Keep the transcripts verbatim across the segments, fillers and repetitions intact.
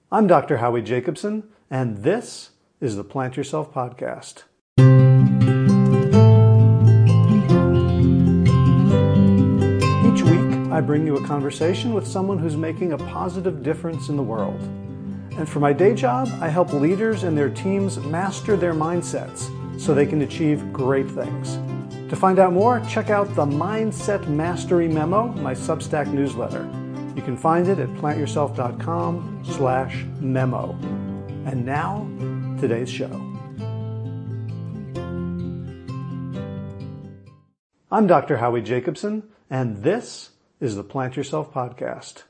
I'm Doctor Howie Jacobson, and this is the Plant Yourself Podcast. Each week, I bring you a conversation with someone who's making a positive difference in the world. And for my day job, I help leaders and their teams master their mindsets so they can achieve great things. To find out more, check out the Mindset Mastery Memo, my Substack newsletter. You can find it at plantyourself.com slash memo. And now, today's show. I'm Doctor Howie Jacobson, and this is the Plant Yourself Podcast.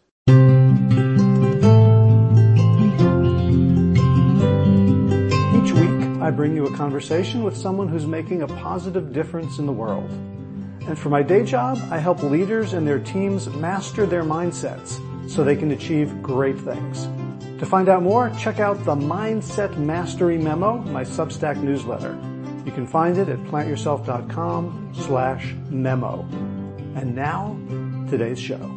Each week, I bring you a conversation with someone who's making a positive difference in the world. And for my day job, I help leaders and their teams master their mindsets so they can achieve great things. To find out more, check out the Mindset Mastery Memo, my Substack newsletter. You can find it at plantyourself.com slash memo. And now, today's show.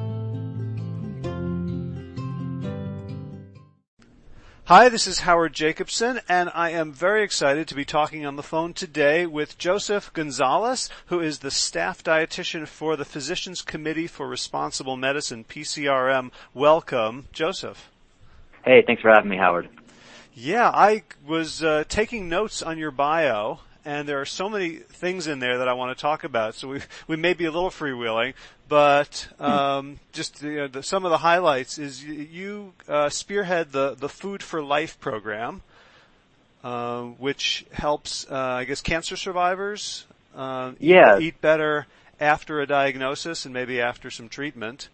Hi, this is Howard Jacobson, and I am very excited to be talking on the phone today with Joseph Gonzalez, who is the staff dietitian for the Physicians Committee for Responsible Medicine, P C R M. Welcome, Joseph. Hey, thanks for having me, Howard. Yeah, I was uh, taking notes on your bio, and there are so many things in there that I want to talk about, so we we may be a little freewheeling. But um, just you know, the, some of the highlights is you, you uh, spearhead the, the Food for Life program, uh, which helps, uh, I guess, cancer survivors uh, yeah. eat, eat better after a diagnosis and maybe after some treatment.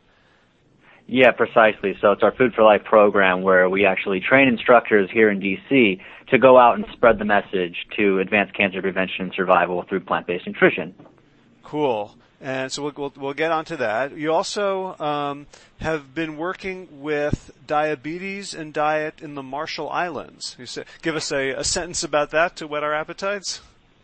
Yeah, precisely. So it's our Food for Life program where we actually train instructors here in D C to go out and spread the message to advance cancer prevention and survival through plant-based nutrition. Cool. And so we'll, we'll, we'll get onto that. You also um, have been working with diabetes and diet in the Marshall Islands. You say, give us a, a sentence about that to whet our appetites.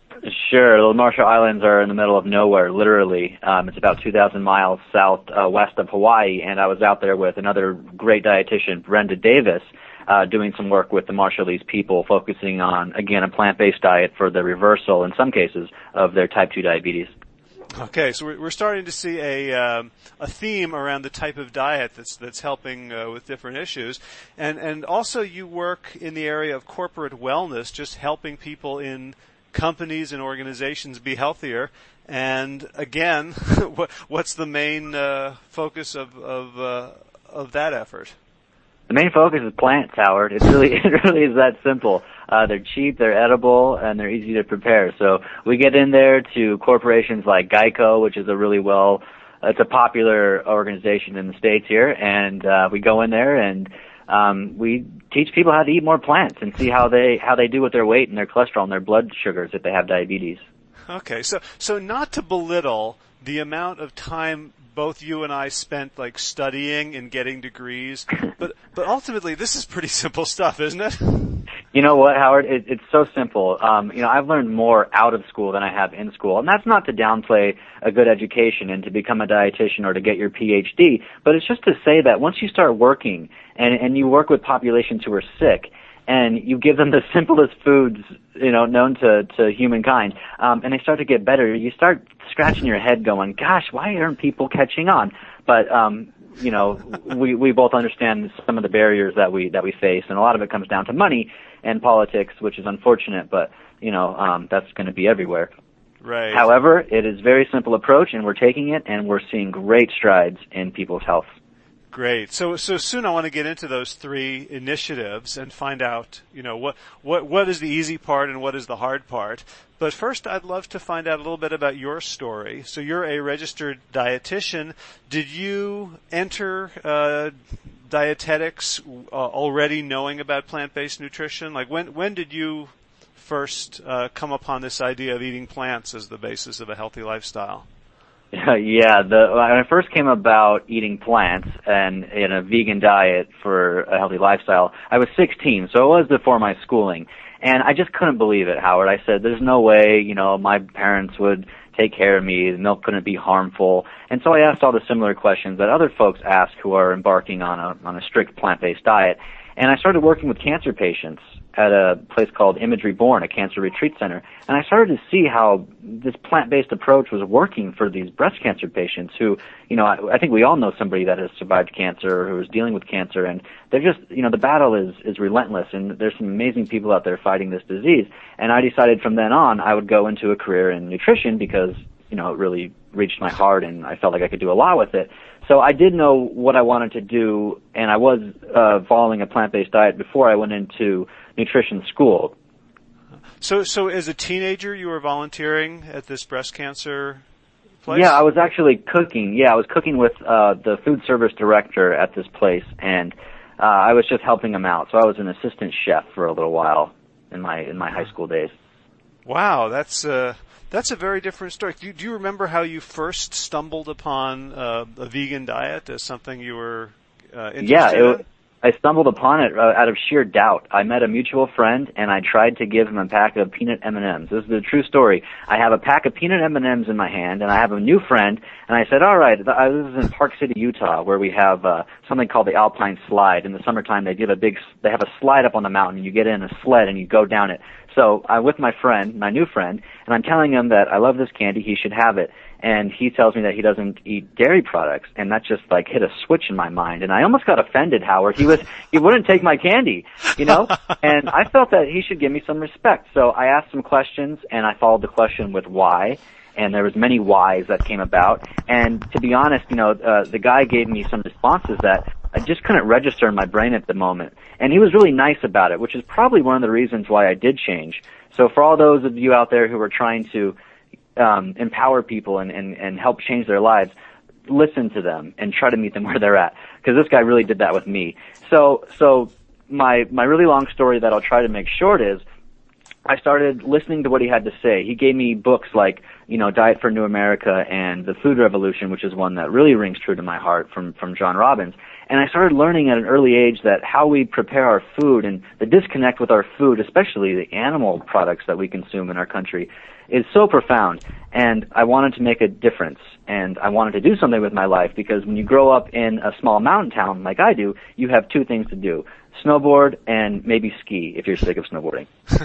Sure. The Marshall Islands are in the middle of nowhere, literally. Um, it's about two thousand miles south uh, west of Hawaii, and I was out there with another great dietitian, Brenda Davis, uh, doing some work with the Marshallese people, focusing on, again, a plant-based diet for the reversal, in some cases, of their type two diabetes. Okay, so we're starting to see a um, a theme around the type of diet that's that's helping uh, with different issues, and and also you work in the area of corporate wellness, just helping people in companies and organizations be healthier. And again, what what's the main uh, focus of of uh, of that effort? The main focus is plants, Howard. It's really, it really is that simple. Uh, they're cheap, they're edible, and they're easy to prepare. So we get in there to corporations like Geico, which is a really well, it's a popular organization in the States here, and uh, we go in there and um, we teach people how to eat more plants and see how they how they do with their weight and their cholesterol and their blood sugars if they have diabetes. Okay, so so not to belittle the amount of time both you and I spent like studying and getting degrees, but but ultimately this is pretty simple stuff, isn't it? You know what, Howard? It, it's so simple. Um, you know, I've learned more out of school than I have in school, and that's not to downplay a good education and to become a dietitian or to get your P H D, but it's just to say that once you start working and and you work with populations who are sick, and you give them the simplest foods, you know, known to, to humankind, um, and they start to get better, you start scratching your head going, gosh, why aren't people catching on? But, um, you know, we, we both understand some of the barriers that we, that we face, and a lot of it comes down to money and politics, which is unfortunate, but, you know, um, that's going to be everywhere. Right. However, it is a very simple approach, and we're taking it, and we're seeing great strides in people's health. Great. So so soon I want to get into those three initiatives and find out, you know, what what what is the easy part and what is the hard part. But first I'd love to find out a little bit about your story. So you're a registered dietitian. Did you enter uh dietetics uh, already knowing about plant-based nutrition? Like when when did you first uh come upon this idea of eating plants as the basis of a healthy lifestyle? Yeah, the, when I first came about eating plants and in a vegan diet for a healthy lifestyle, I was sixteen, so it was before my schooling. And I just couldn't believe it, Howard. I said, there's no way, you know, my parents would take care of me, the milk couldn't be harmful. And so I asked all the similar questions that other folks ask who are embarking on a, on a strict plant-based diet. And I started working with cancer patients at a place called Imagery Born, a cancer retreat center. And I started to see how this plant-based approach was working for these breast cancer patients who, you know, I, I think we all know somebody that has survived cancer or who is dealing with cancer. And they're just, you know, the battle is, is relentless. And there's some amazing people out there fighting this disease. And I decided from then on I would go into a career in nutrition because, you know, it really reached my heart and I felt like I could do a lot with it. So I did know what I wanted to do, and I was uh, following a plant-based diet before I went into nutrition school. So, so as a teenager, you were volunteering at this breast cancer place? Yeah, I was actually cooking. Yeah, I was cooking with uh, the food service director at this place, and uh, I was just helping him out. So I was an assistant chef for a little while in my in my high school days. Wow, that's uh, that's a very different story. Do you, do you remember how you first stumbled upon uh, a vegan diet as something you were uh, interested yeah, it, in? I stumbled upon it uh, out of sheer doubt. I met a mutual friend, and I tried to give him a pack of peanut M and M's. This is the true story. I have a pack of peanut M and M's in my hand, and I have a new friend, and I said, all right, this is in Park City, Utah, where we have uh, something called the Alpine Slide. In the summertime, they give a big, they have a slide up on the mountain. You get in a sled, and you go down it. So I'm with my friend, my new friend, and I'm telling him that I love this candy, he should have it. And he tells me that he doesn't eat dairy products, and that just like hit a switch in my mind. And I almost got offended, Howard. He was, he wouldn't take my candy, you know? And I felt that he should give me some respect. So I asked some questions, and I followed the question with why. And there was many whys that came about. And to be honest, you know, uh, the guy gave me some responses that I just couldn't register in my brain at the moment. And he was really nice about it, which is probably one of the reasons why I did change. So for all those of you out there who are trying to um, empower people and, and, and help change their lives, listen to them and try to meet them where they're at. Because this guy really did that with me. So, so my, my really long story that I'll try to make short is, I started listening to what he had to say. He gave me books like, you know, Diet for a New America and The Food Revolution, which is one that really rings true to my heart from, from John Robbins. And I started learning at an early age that how we prepare our food and the disconnect with our food, especially the animal products that we consume in our country, is so profound. And I wanted to make a difference. And I wanted to do something with my life because when you grow up in a small mountain town like I do, you have two things to do: snowboard and maybe ski if you're sick of snowboarding.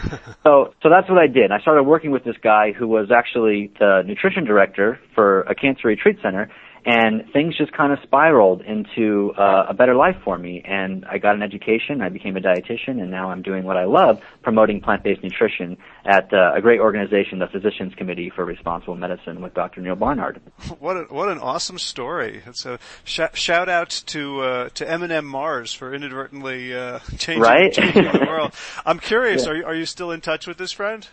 so, so that's what I did. I started working with this guy who was actually the nutrition director for a cancer retreat center, and things just kind of spiraled into uh, a better life for me. And I got an education, I became a dietitian, and now I'm doing what I love, promoting plant-based nutrition at uh, a great organization, the Physicians Committee for Responsible Medicine with Doctor Neil Barnard. What a, what an awesome story! It's a sh- shout out to uh, to M and M Mars for inadvertently uh, changing, right? changing the world. I'm curious, Yeah. are you, are you still in touch with this friend?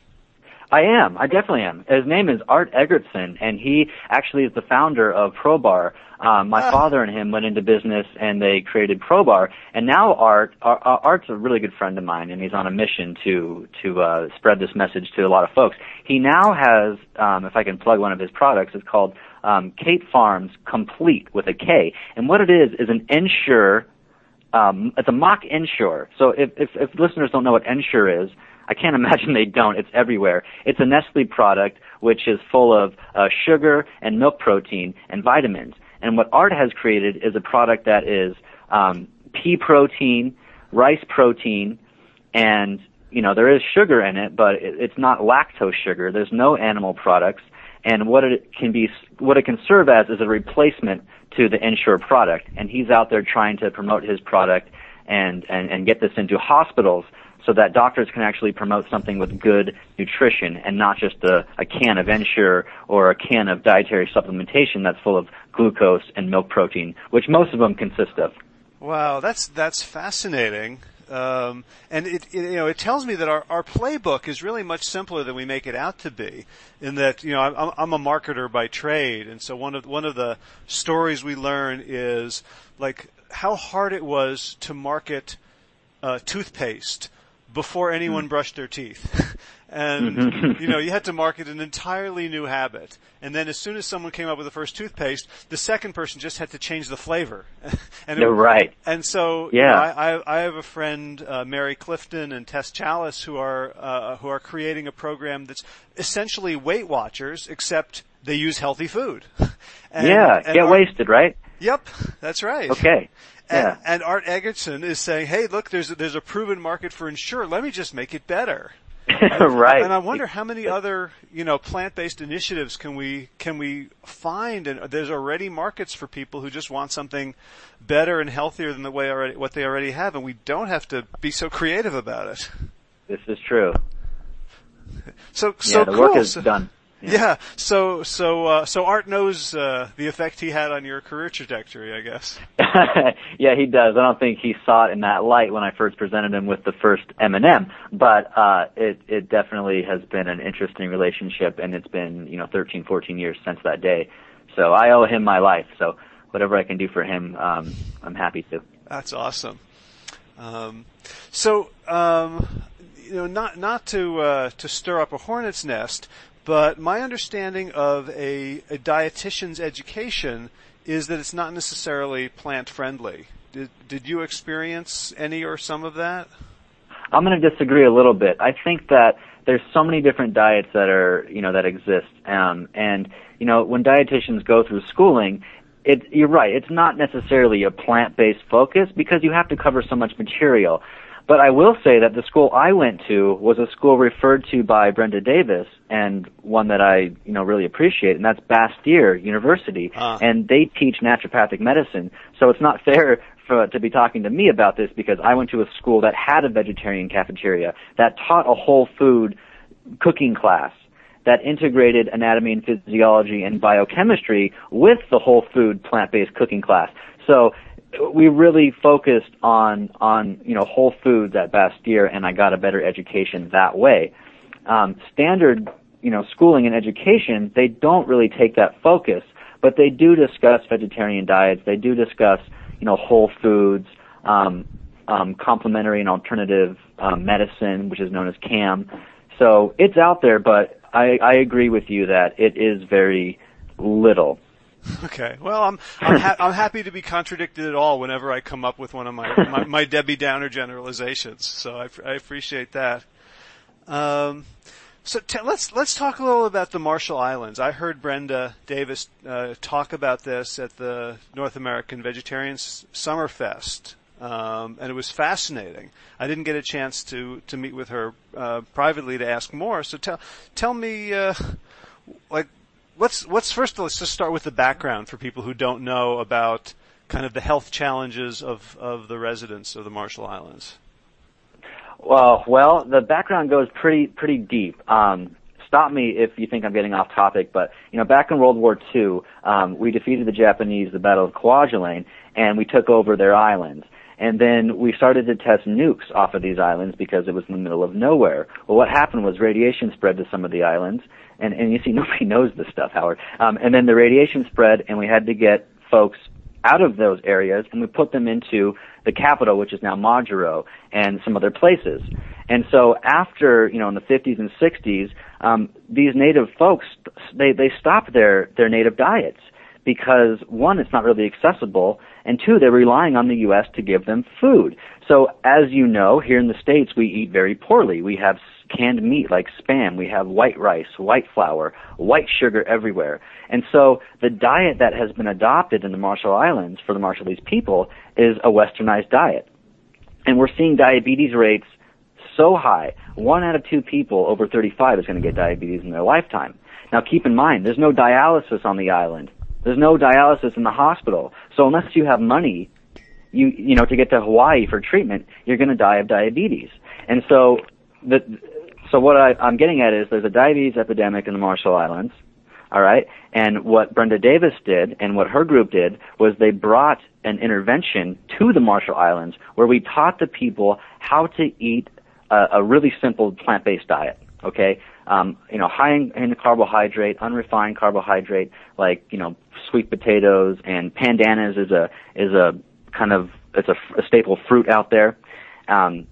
I am. I definitely am. His name is Art Egertson, and he actually is the founder of ProBar. Um, my ah. father and him went into business, and they created ProBar. And now Art, uh, Art's a really good friend of mine, and he's on a mission to to uh, spread this message to a lot of folks. He now has, um, if I can plug one of his products, it's called um, Kate Farms Complete with a K. And what it is is an Ensure. Um, it's a mock Ensure. So if, if if listeners don't know what Ensure is, I can't imagine they don't. It's everywhere. It's a Nestle product which is full of uh, sugar and milk protein and vitamins. And what Art has created is a product that is um, pea protein, rice protein, and, you know, there is sugar in it, but it, it's not lactose sugar. There's no animal products. And what it can be, what it can serve as is a replacement to the Ensure product. And he's out there trying to promote his product and, and, and get this into hospitals, so that doctors can actually promote something with good nutrition and not just a, a can of Ensure or a can of dietary supplementation that's full of glucose and milk protein, which most of them consist of. Wow, that's that's fascinating. Um, and it, it, you know, it tells me that our, our playbook is really much simpler than we make it out to be. In that, you know, I'm, I'm a marketer by trade, and so one of one of the stories we learn is like how hard it was to market uh, toothpaste before anyone mm. brushed their teeth. And, mm-hmm. you know, you had to market an entirely new habit. And then as soon as someone came up with the first toothpaste, the second person just had to change the flavor. and You're it, right. And so, yeah. you know, I, I, I have a friend, uh, Mary Clifton and Tess Chalice, who are, uh, who are creating a program that's essentially Weight Watchers, except they use healthy food. and, yeah, and get our, wasted, right? Yep, that's right. Okay. And, Yeah. and Art Egerton is saying, hey, look, there's a, there's a proven market for Ensure. Let me just make it better. And, right. And I wonder how many other, you know, plant-based initiatives can we can we find? And there's already markets for people who just want something better and healthier than the way already what they already have, and we don't have to be so creative about it. This is true. So so yeah, the cool. work is so, done. Yeah. yeah. So so uh, so Art knows uh, the effect he had on your career trajectory, I guess. Yeah, he does. I don't think he saw it in that light when I first presented him with the first M and M, but uh, it it definitely has been an interesting relationship, and it's been you know thirteen, fourteen years since that day. So I owe him my life. So whatever I can do for him, um, I'm happy to. That's awesome. Um, so um, you know, not not to uh, to stir up a hornet's nest. But my understanding of a, a dietitian's education is that it's not necessarily plant-friendly. Did, did you experience any or some of that? I'm going to disagree a little bit. I think that there's so many different diets that are, you know, that exist. Um, and, you know, when dietitians go through schooling, it, you're right, it's not necessarily a plant-based focus because you have to cover so much material. But I will say that the school I went to was a school referred to by Brenda Davis, and one that I, you know, really appreciate, and that's Bastyr University. Uh. And they teach naturopathic medicine. So it's not fair for, to be talking to me about this because I went to a school that had a vegetarian cafeteria, that taught a whole food cooking class, that integrated anatomy and physiology and biochemistry with the whole food plant-based cooking class. So we really focused on, on, you know, whole foods at Bastyr, and I got a better education that way. Um, standard, you know, schooling and education, they don't really take that focus, but they do discuss vegetarian diets. They do discuss, you know, whole foods, um, um, complementary and alternative um, medicine, which is known as C A M. So it's out there, but I, I agree with you that it is very little. Okay. Well, I'm I'm, ha- I'm happy to be contradicted at all whenever I come up with one of my my, my Debbie Downer generalizations. So I, I appreciate that. Um, so t- let's let's talk a little about the Marshall Islands. I heard Brenda Davis uh, talk about this at the North American Vegetarian Summer Fest, um, and it was fascinating. I didn't get a chance to to meet with her uh, privately to ask more. So tell tell me, uh, like. Let's let's first let's just start with the background for people who don't know about kind of the health challenges of, of the residents of the Marshall Islands. Well, well, the background goes pretty pretty deep. Um, stop me if you think I'm getting off topic, but you know, back in World War Two, um, we defeated the Japanese, the Battle of Kwajalein, and we took over their islands. And then we started to test nukes off of these islands because it was in the middle of nowhere. Well, what happened was radiation spread to some of the islands. And, and you see, nobody knows this stuff, Howard. Um, and then the radiation spread, and we had to get folks out of those areas, and we put them into the capital, which is now Majuro, and some other places. And so after, you know, in the fifties and sixties, um, these native folks, they, they stopped their, their native diets because, one, it's not really accessible, and two, they're relying on the U S to give them food. So as you know, here in the States, we eat very poorly. We have canned meat like Spam. We have white rice, white flour, white sugar everywhere. And so the diet that has been adopted in the Marshall Islands for the Marshallese people is a westernized diet. And we're seeing diabetes rates so high. One out of two people over thirty-five is going to get diabetes in their lifetime. Now keep in mind, there's no dialysis on the island. There's no dialysis in the hospital. So unless you have money, you you know, to get to Hawaii for treatment, you're going to die of diabetes. And so the so what I, I'm getting at is there's a diabetes epidemic in the Marshall Islands, all right? And what Brenda Davis did and what her group did was they brought an intervention to the Marshall Islands where we taught the people how to eat a, a really simple plant-based diet, okay? Um, you know, high in, in carbohydrate, unrefined carbohydrate, like, you know, sweet potatoes and pandanus is a, is a kind of, it's a, a staple fruit out there. Um,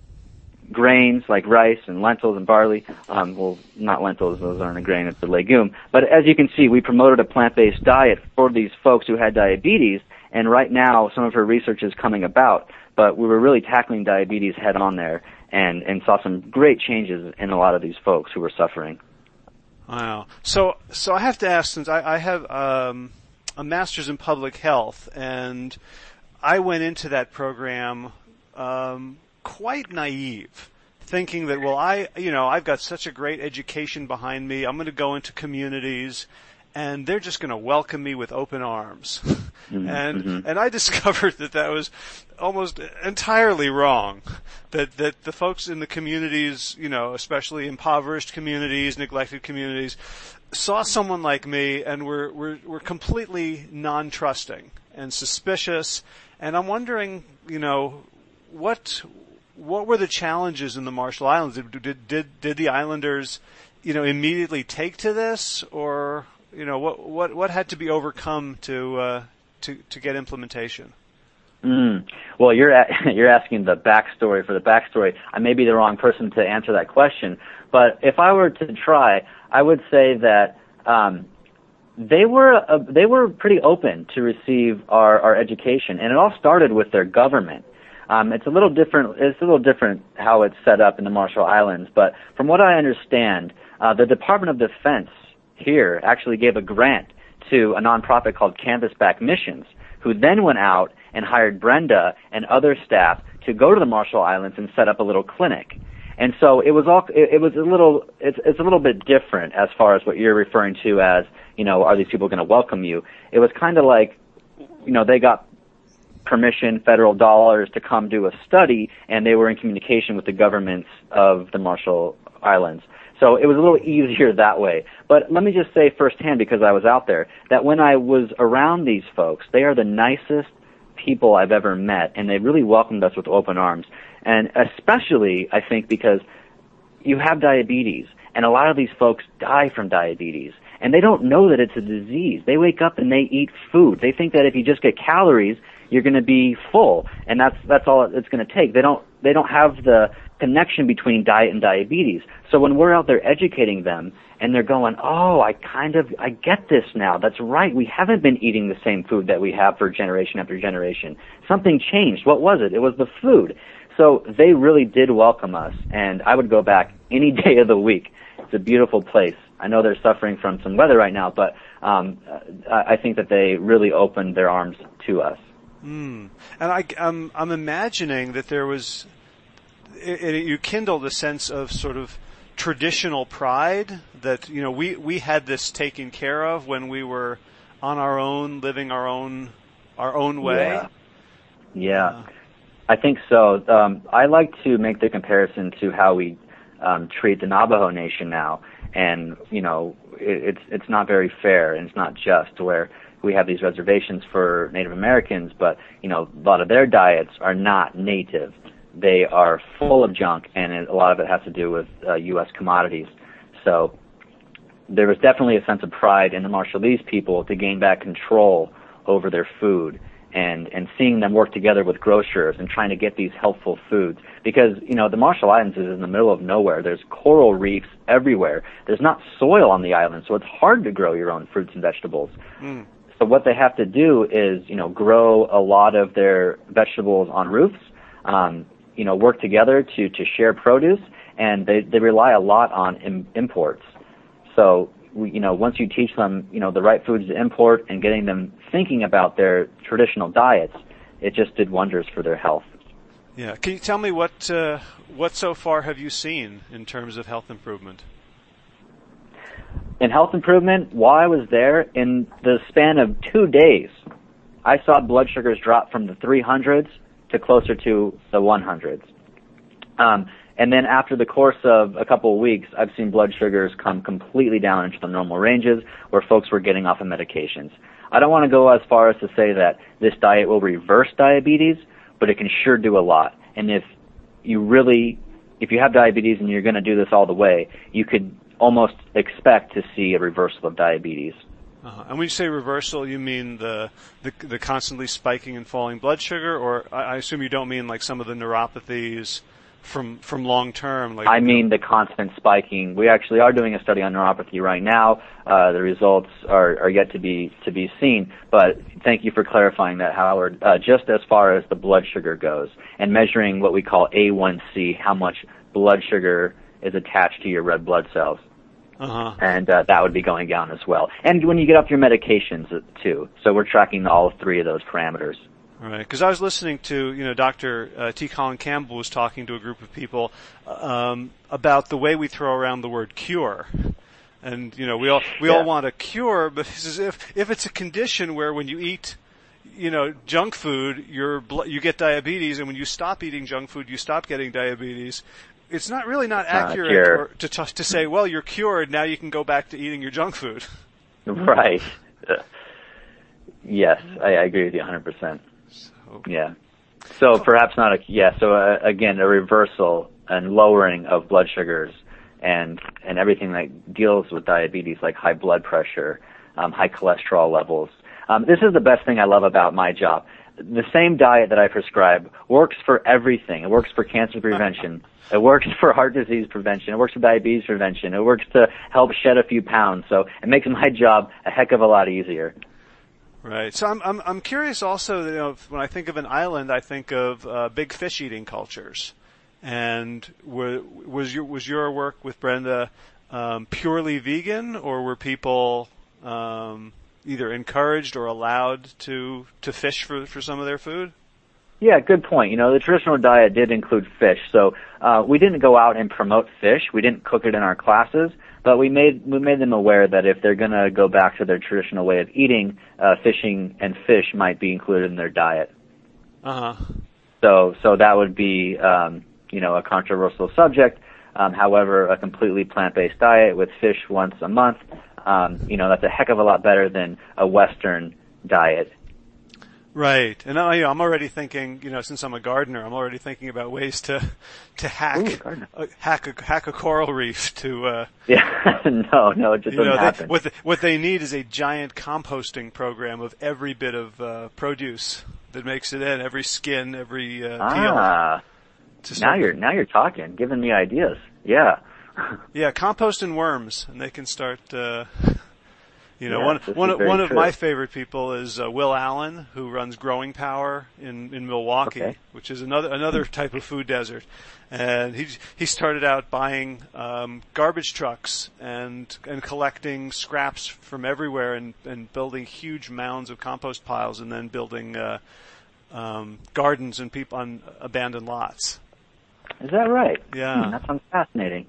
grains like rice and lentils and barley. Um, well, not lentils, those aren't a grain, it's a legume. But as you can see, we promoted a plant-based diet for these folks who had diabetes, and right now some of her research is coming about. But we were really tackling diabetes head on there and, and saw some great changes in a lot of these folks who were suffering. Wow. So, so I have to ask, since I, I have, um, a master's in public health, and I went into that program um, quite naive, thinking that, well, I, you know, I've got such a great education behind me. I'm going to go into communities, and they're just going to welcome me with open arms. Mm-hmm. And mm-hmm. and I discovered that that was almost entirely wrong. That that the folks in the communities, you know, especially impoverished communities, neglected communities, saw someone like me and were were, were completely non-trusting and suspicious. And I'm wondering, you know, what what were the challenges in the Marshall Islands? Did did did, did the islanders, you know, immediately take to this, or you know, what what what had to be overcome to uh, to to get implementation? Mm. Well, you're a- you're asking the backstory for the backstory. I may be the wrong person to answer that question, but if I were to try, I would say that um, they were uh, they were pretty open to receive our, our education, and it all started with their government. Um, it's a little different. It's a little different how it's set up in the Marshall Islands, but from what I understand, uh, the Department of Defense here actually gave a grant to a nonprofit called Canvasback Missions, who then went out and hired Brenda and other staff to go to the Marshall Islands and set up a little clinic. And so it was all, it, it was a little, it's, it's a little bit different as far as what you're referring to as, you know, are these people going to welcome you? It was kind of like, you know, they got permission, federal dollars to come do a study, and they were in communication with the governments of the Marshall Islands. So it was a little easier that way. But let me just say firsthand, because I was out there, that when I was around these folks, they are the nicest people I've ever met, and they really welcomed us with open arms. And especially, I think, because you have diabetes, and a lot of these folks die from diabetes, and they don't know that it's a disease. They wake up and they eat food. They think that if you just get calories, you're going to be full, and that's that's all it's going to take. They don't they don't have the connection between diet and diabetes. So when we're out there educating them, and they're going, oh, I kind of, I get this now. That's right. We haven't been eating the same food that we have for generation after generation. Something changed. What was it? It was the food. So they really did welcome us, and I would go back any day of the week. It's a beautiful place. I know they're suffering from some weather right now, but um, I think that they really opened their arms to us. Mm. And I, I'm, I'm imagining that there was, it, it, you kindled a sense of sort of traditional pride that, you know, we, we had this taken care of when we were on our own, living our own our own way. Yeah, yeah. Uh, I think so. Um, I like to make the comparison to how we um, treat the Navajo Nation now, and you know, it, it's it's not very fair and it's not just, where we have these reservations for Native Americans, but you know, a lot of their diets are not native. They are full of junk, and a lot of it has to do with uh, U S commodities. So there was definitely a sense of pride in the Marshallese people to gain back control over their food, and, and seeing them work together with grocers and trying to get these helpful foods. Because, you know, the Marshall Islands is in the middle of nowhere. There's coral reefs everywhere. There's not soil on the island, so it's hard to grow your own fruits and vegetables. Mm. So what they have to do is, you know, grow a lot of their vegetables on roofs, um, you know, work together to, to share produce, and they, they rely a lot on im- imports. So, we, you know, once you teach them, you know, the right foods to import and getting them thinking about their traditional diets, it just did wonders for their health. Yeah. Can you tell me what, uh, what so far have you seen in terms of health improvement? In health improvement, while I was there, in the span of two days, I saw blood sugars drop from the three hundreds to closer to the one hundreds. Um, and then after the course of a couple of weeks, I've seen blood sugars come completely down into the normal ranges where folks were getting off of medications. I don't want to go as far as to say that this diet will reverse diabetes, but it can sure do a lot. And if you really, if you have diabetes and you're going to do this all the way, you could almost expect to see a reversal of diabetes. Uh-huh. And when you say reversal, you mean the, the the constantly spiking and falling blood sugar, or I, I assume you don't mean like some of the neuropathies from from long term. Like, I mean the constant spiking. We actually are doing a study on neuropathy right now. Uh, the results are, are yet to be to be seen. But thank you for clarifying that, Howard. Uh, just as far as the blood sugar goes, and measuring what we call A one C, how much blood sugar is attached to your red blood cells. Uh-huh. And uh, that would be going down as well. And when you get off your medications, uh, too. So we're tracking all three of those parameters. Right, because I was listening to, you know, Doctor Uh, T. Colin Campbell was talking to a group of people um, about the way we throw around the word cure. And, you know, we all we yeah. all want a cure, but he says if if it's a condition where when you eat, you know, junk food, your blo- you get diabetes, and when you stop eating junk food, you stop getting diabetes. It's not really not accurate uh, or to to say, well, you're cured, now you can go back to eating your junk food. Right. Uh, yes, I, I agree with you one hundred percent. So, yeah. So perhaps not a, yeah, so uh, again, a reversal and lowering of blood sugars and, and everything that deals with diabetes, like high blood pressure, um, high cholesterol levels. Um, this is the best thing I love about my job. The same diet that I prescribe works for everything. It works for cancer prevention. It works for heart disease prevention. It works for diabetes prevention. It works to help shed a few pounds. So it makes my job a heck of a lot easier. Right. So I'm I'm I'm curious also. You know, when I think of an island, I think of uh, big fish eating cultures. And were, was your was your work with Brenda um, purely vegan, or were people um, either encouraged or allowed to to fish for for some of their food? Yeah, good point. You know, the traditional diet did include fish, so uh, we didn't go out and promote fish. We didn't cook it in our classes, but we made we made them aware that if they're going to go back to their traditional way of eating, uh, fishing and fish might be included in their diet. Uh huh. So, so that would be, um, you know, a controversial subject. Um, however, a completely plant-based diet with fish once a month, um, you know, that's a heck of a lot better than a Western diet. Right, and I, I'm already thinking, you know, since I'm a gardener, I'm already thinking about ways to to hack Ooh, uh, hack a hack a coral reef to. Uh, yeah, no, no, it just you doesn't know, happen. they, what the, what they need is a giant composting program of every bit of uh, produce that makes it in, every skin, every uh, peel. Ah, now you're now you're talking, giving me ideas. Yeah. Yeah, compost and worms, and they can start. Uh, You know, yeah, one one one one of true. my favorite people is uh, Will Allen, who runs Growing Power in in Milwaukee, okay. which is another another type of food desert. And he he started out buying um, garbage trucks and and collecting scraps from everywhere and and building huge mounds of compost piles, and then building uh, um, gardens and people on abandoned lots. Is that right? Yeah, hmm, that sounds fascinating.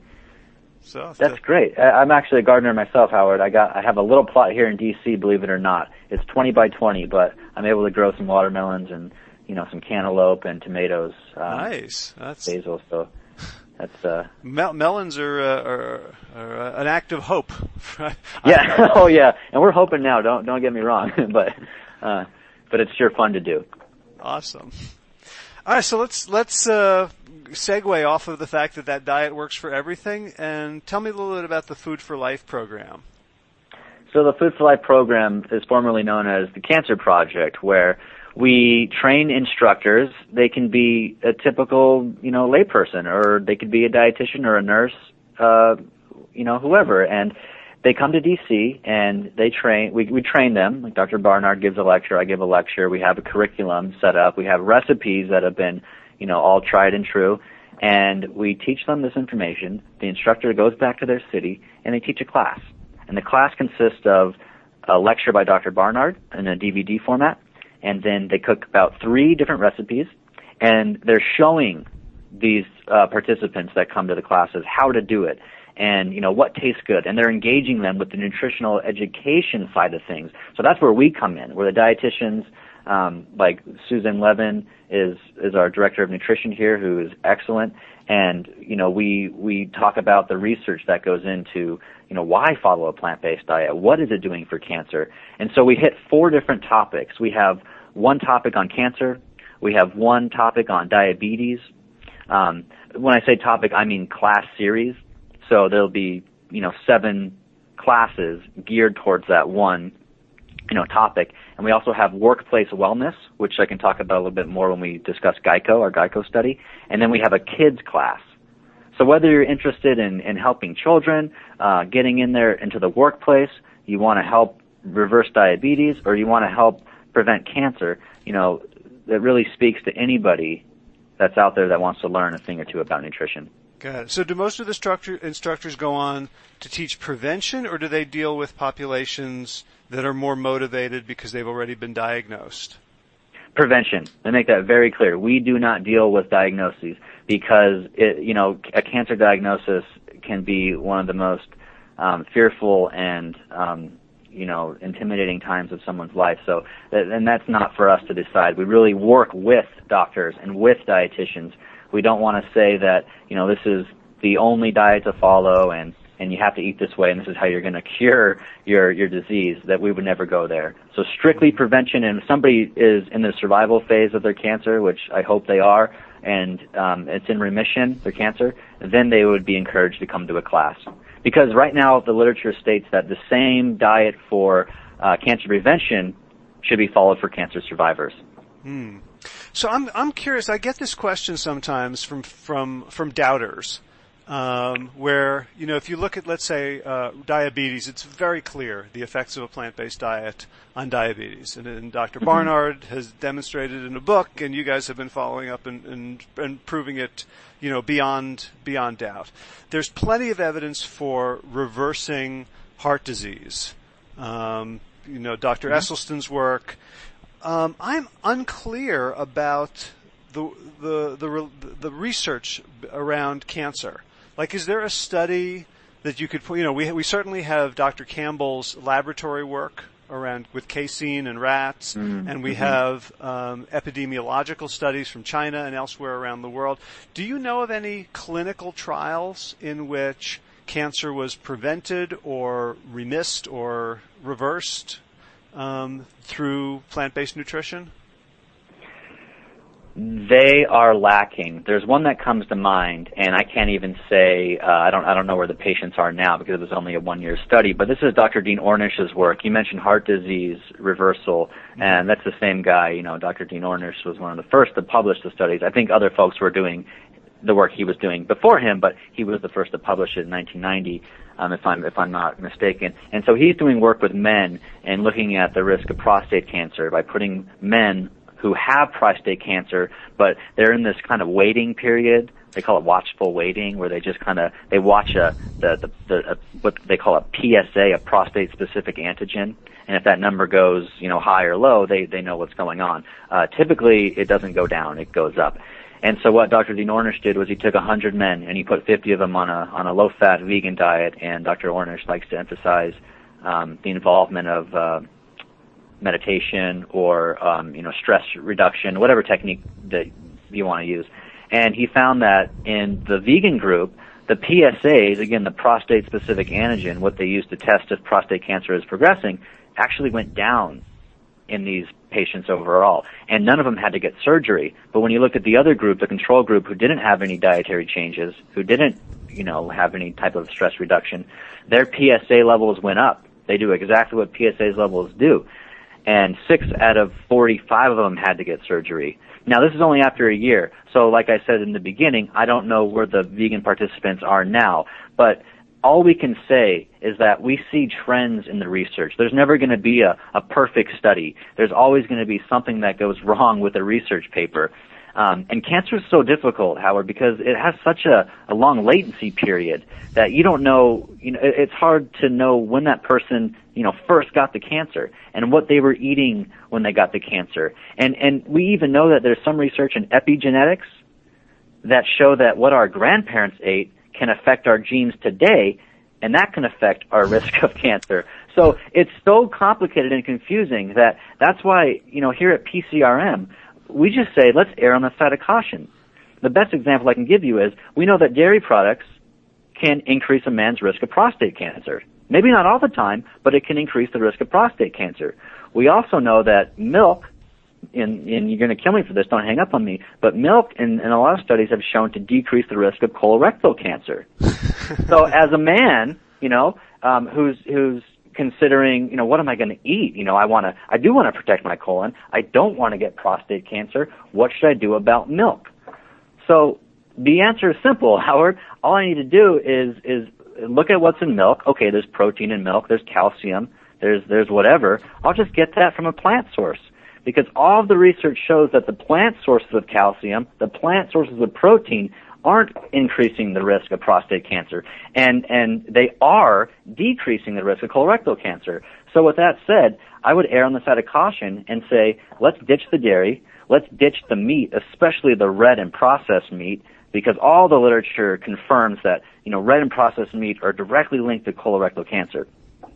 So That's to, great. I'm actually a gardener myself, Howard. I got I have a little plot here in D C, believe it or not. It's twenty by twenty, but I'm able to grow some watermelons and, you know, some cantaloupe and tomatoes. Um, nice. That's basil. So that's uh. Mel- melons are, uh, are, are uh, an act of hope. Yeah. Oh yeah. And we're hoping now. Don't don't get me wrong, but uh, but it's sure fun to do. Awesome. All right, so let's let's uh, segue off of the fact that that diet works for everything, and tell me a little bit about the Food for Life program. So the Food for Life program is formerly known as the Cancer Project, where we train instructors. They can be a typical, you know, layperson, or they could be a dietitian or a nurse, uh, you know, whoever, and they come to D C and they train. We, we train them. Like Doctor Barnard gives a lecture, I give a lecture. We have a curriculum set up. We have recipes that have been, you know, all tried and true, and we teach them this information. The instructor goes back to their city and they teach a class. And the class consists of a lecture by Doctor Barnard in a D V D format, and then they cook about three different recipes, and they're showing these uh, participants that come to the classes how to do it, and, you know, what tastes good, and they're engaging them with the nutritional education side of things. So that's where we come in, where the dietitians, um, like Susan Levin is is our director of nutrition here, who is excellent, and, you know, we we talk about the research that goes into, you know, why follow a plant-based diet, what is it doing for cancer, and so we hit four different topics. We have one topic on cancer, we have one topic on diabetes. Um, when I say topic, I mean class series. So there'll be, you know, seven classes geared towards that one, you know, topic. And we also have workplace wellness, which I can talk about a little bit more when we discuss Geico, our Geico study. And then we have a kids class. So whether you're interested in, in helping children, uh, getting in there into the workplace, you want to help reverse diabetes, or you want to help prevent cancer, you know, that really speaks to anybody that's out there that wants to learn a thing or two about nutrition. Got it. So do most of the structure, instructors go on to teach prevention, or do they deal with populations that are more motivated because they've already been diagnosed? Prevention. They make that very clear. We do not deal with diagnoses because, it, you know, a cancer diagnosis can be one of the most um, fearful and, um, you know, intimidating times of someone's life. So, and that's not for us to decide. We really work with doctors and with dietitians. We don't want to say that, you know, this is the only diet to follow and, and you have to eat this way and this is how you're going to cure your, your disease, that we would never go there. So strictly prevention, and if somebody is in the survival phase of their cancer, which I hope they are, and um, it's in remission, their cancer, then they would be encouraged to come to a class. Because right now the literature states that the same diet for uh, cancer prevention should be followed for cancer survivors. Hmm. So I'm I'm curious. I get this question sometimes from from from doubters, um, where you know if you look at, let's say, uh, diabetes, it's very clear the effects of a plant-based diet on diabetes, and, and Doctor Mm-hmm. Barnard has demonstrated in a book, and you guys have been following up and, and and proving it, you know, beyond beyond doubt. There's plenty of evidence for reversing heart disease. Um, you know, Doctor Mm-hmm. Esselstyn's work. Um, I'm unclear about the, the the the research around cancer. Like, is there a study that you could, you know, we we certainly have Doctor Campbell's laboratory work around with casein and rats, mm-hmm. and we mm-hmm. have um, epidemiological studies from China and elsewhere around the world. Do you know of any clinical trials in which cancer was prevented or remissed or reversed Um, through plant-based nutrition? They are lacking. There's one that comes to mind, and I can't even say uh, I don't I don't know where the patients are now because it was only a one-year study. But this is Doctor Dean Ornish's work. You mentioned heart disease reversal, and that's the same guy. You know, Doctor Dean Ornish was one of the first to publish the studies. I think other folks were doing the work he was doing before him, but he was the first to publish it in nineteen ninety. Um, if I'm if I'm not mistaken. And so he's doing work with men and looking at the risk of prostate cancer by putting men who have prostate cancer, but they're in this kind of waiting period. They call it watchful waiting, where they just kind of they watch a the the, the a, what they call a P S A, a prostate specific antigen, and if that number goes you know high or low, they they know what's going on. Uh, typically, it doesn't go down; it goes up. And so what Doctor Dean Ornish did was he took one hundred men and he put fifty of them on a on a low-fat vegan diet. And Doctor Ornish likes to emphasize um, the involvement of uh, meditation or um, you know stress reduction, whatever technique that you want to use. And he found that in the vegan group, the P S As, again the prostate-specific antigen, what they use to test if prostate cancer is progressing, actually went down in these patients overall, and none of them had to get surgery. But when you look at the other group, the control group, who didn't have any dietary changes, who didn't, you know, have any type of stress reduction, their P S A levels went up. They do exactly what P S A levels do, and six out of forty-five of them had to get surgery. Now, this is only after a year, so like I said in the beginning, I don't know where the vegan participants are now, but all we can say is that we see trends in the research. There's never going to be a, a perfect study. There's always going to be something that goes wrong with a research paper. Um, and cancer is so difficult, Howard, because it has such a, a long latency period that you don't know, you know, it, it's hard to know when that person, you know, first got the cancer and what they were eating when they got the cancer. And, and we even know that there's some research in epigenetics that show that what our grandparents ate can affect our genes today, and that can affect our risk of cancer. So it's so complicated and confusing that that's why, you know, here at P C R M, we just say, let's err on the side of caution. The best example I can give you is we know that dairy products can increase a man's risk of prostate cancer. Maybe not all the time, but it can increase the risk of prostate cancer. We also know that milk, and, and you're going to kill me for this, don't hang up on me, but milk in, in a lot of studies have shown to decrease the risk of colorectal cancer. So as a man, you know, um, who's who's considering, you know, what am I going to eat? You know, I want to, I do want to protect my colon. I don't want to get prostate cancer. What should I do about milk? So the answer is simple, Howard. All I need to do is is look at what's in milk. Okay, there's protein in milk. There's calcium. There's there's whatever. I'll just get that from a plant source. because all of the research shows that the plant sources of calcium, the plant sources of protein, aren't increasing the risk of prostate cancer, and and they are decreasing the risk of colorectal cancer. So with that said, I would err on the side of caution and say, let's ditch the dairy, let's ditch the meat, especially the red and processed meat, because all the literature confirms that, you know, red and processed meat are directly linked to colorectal cancer.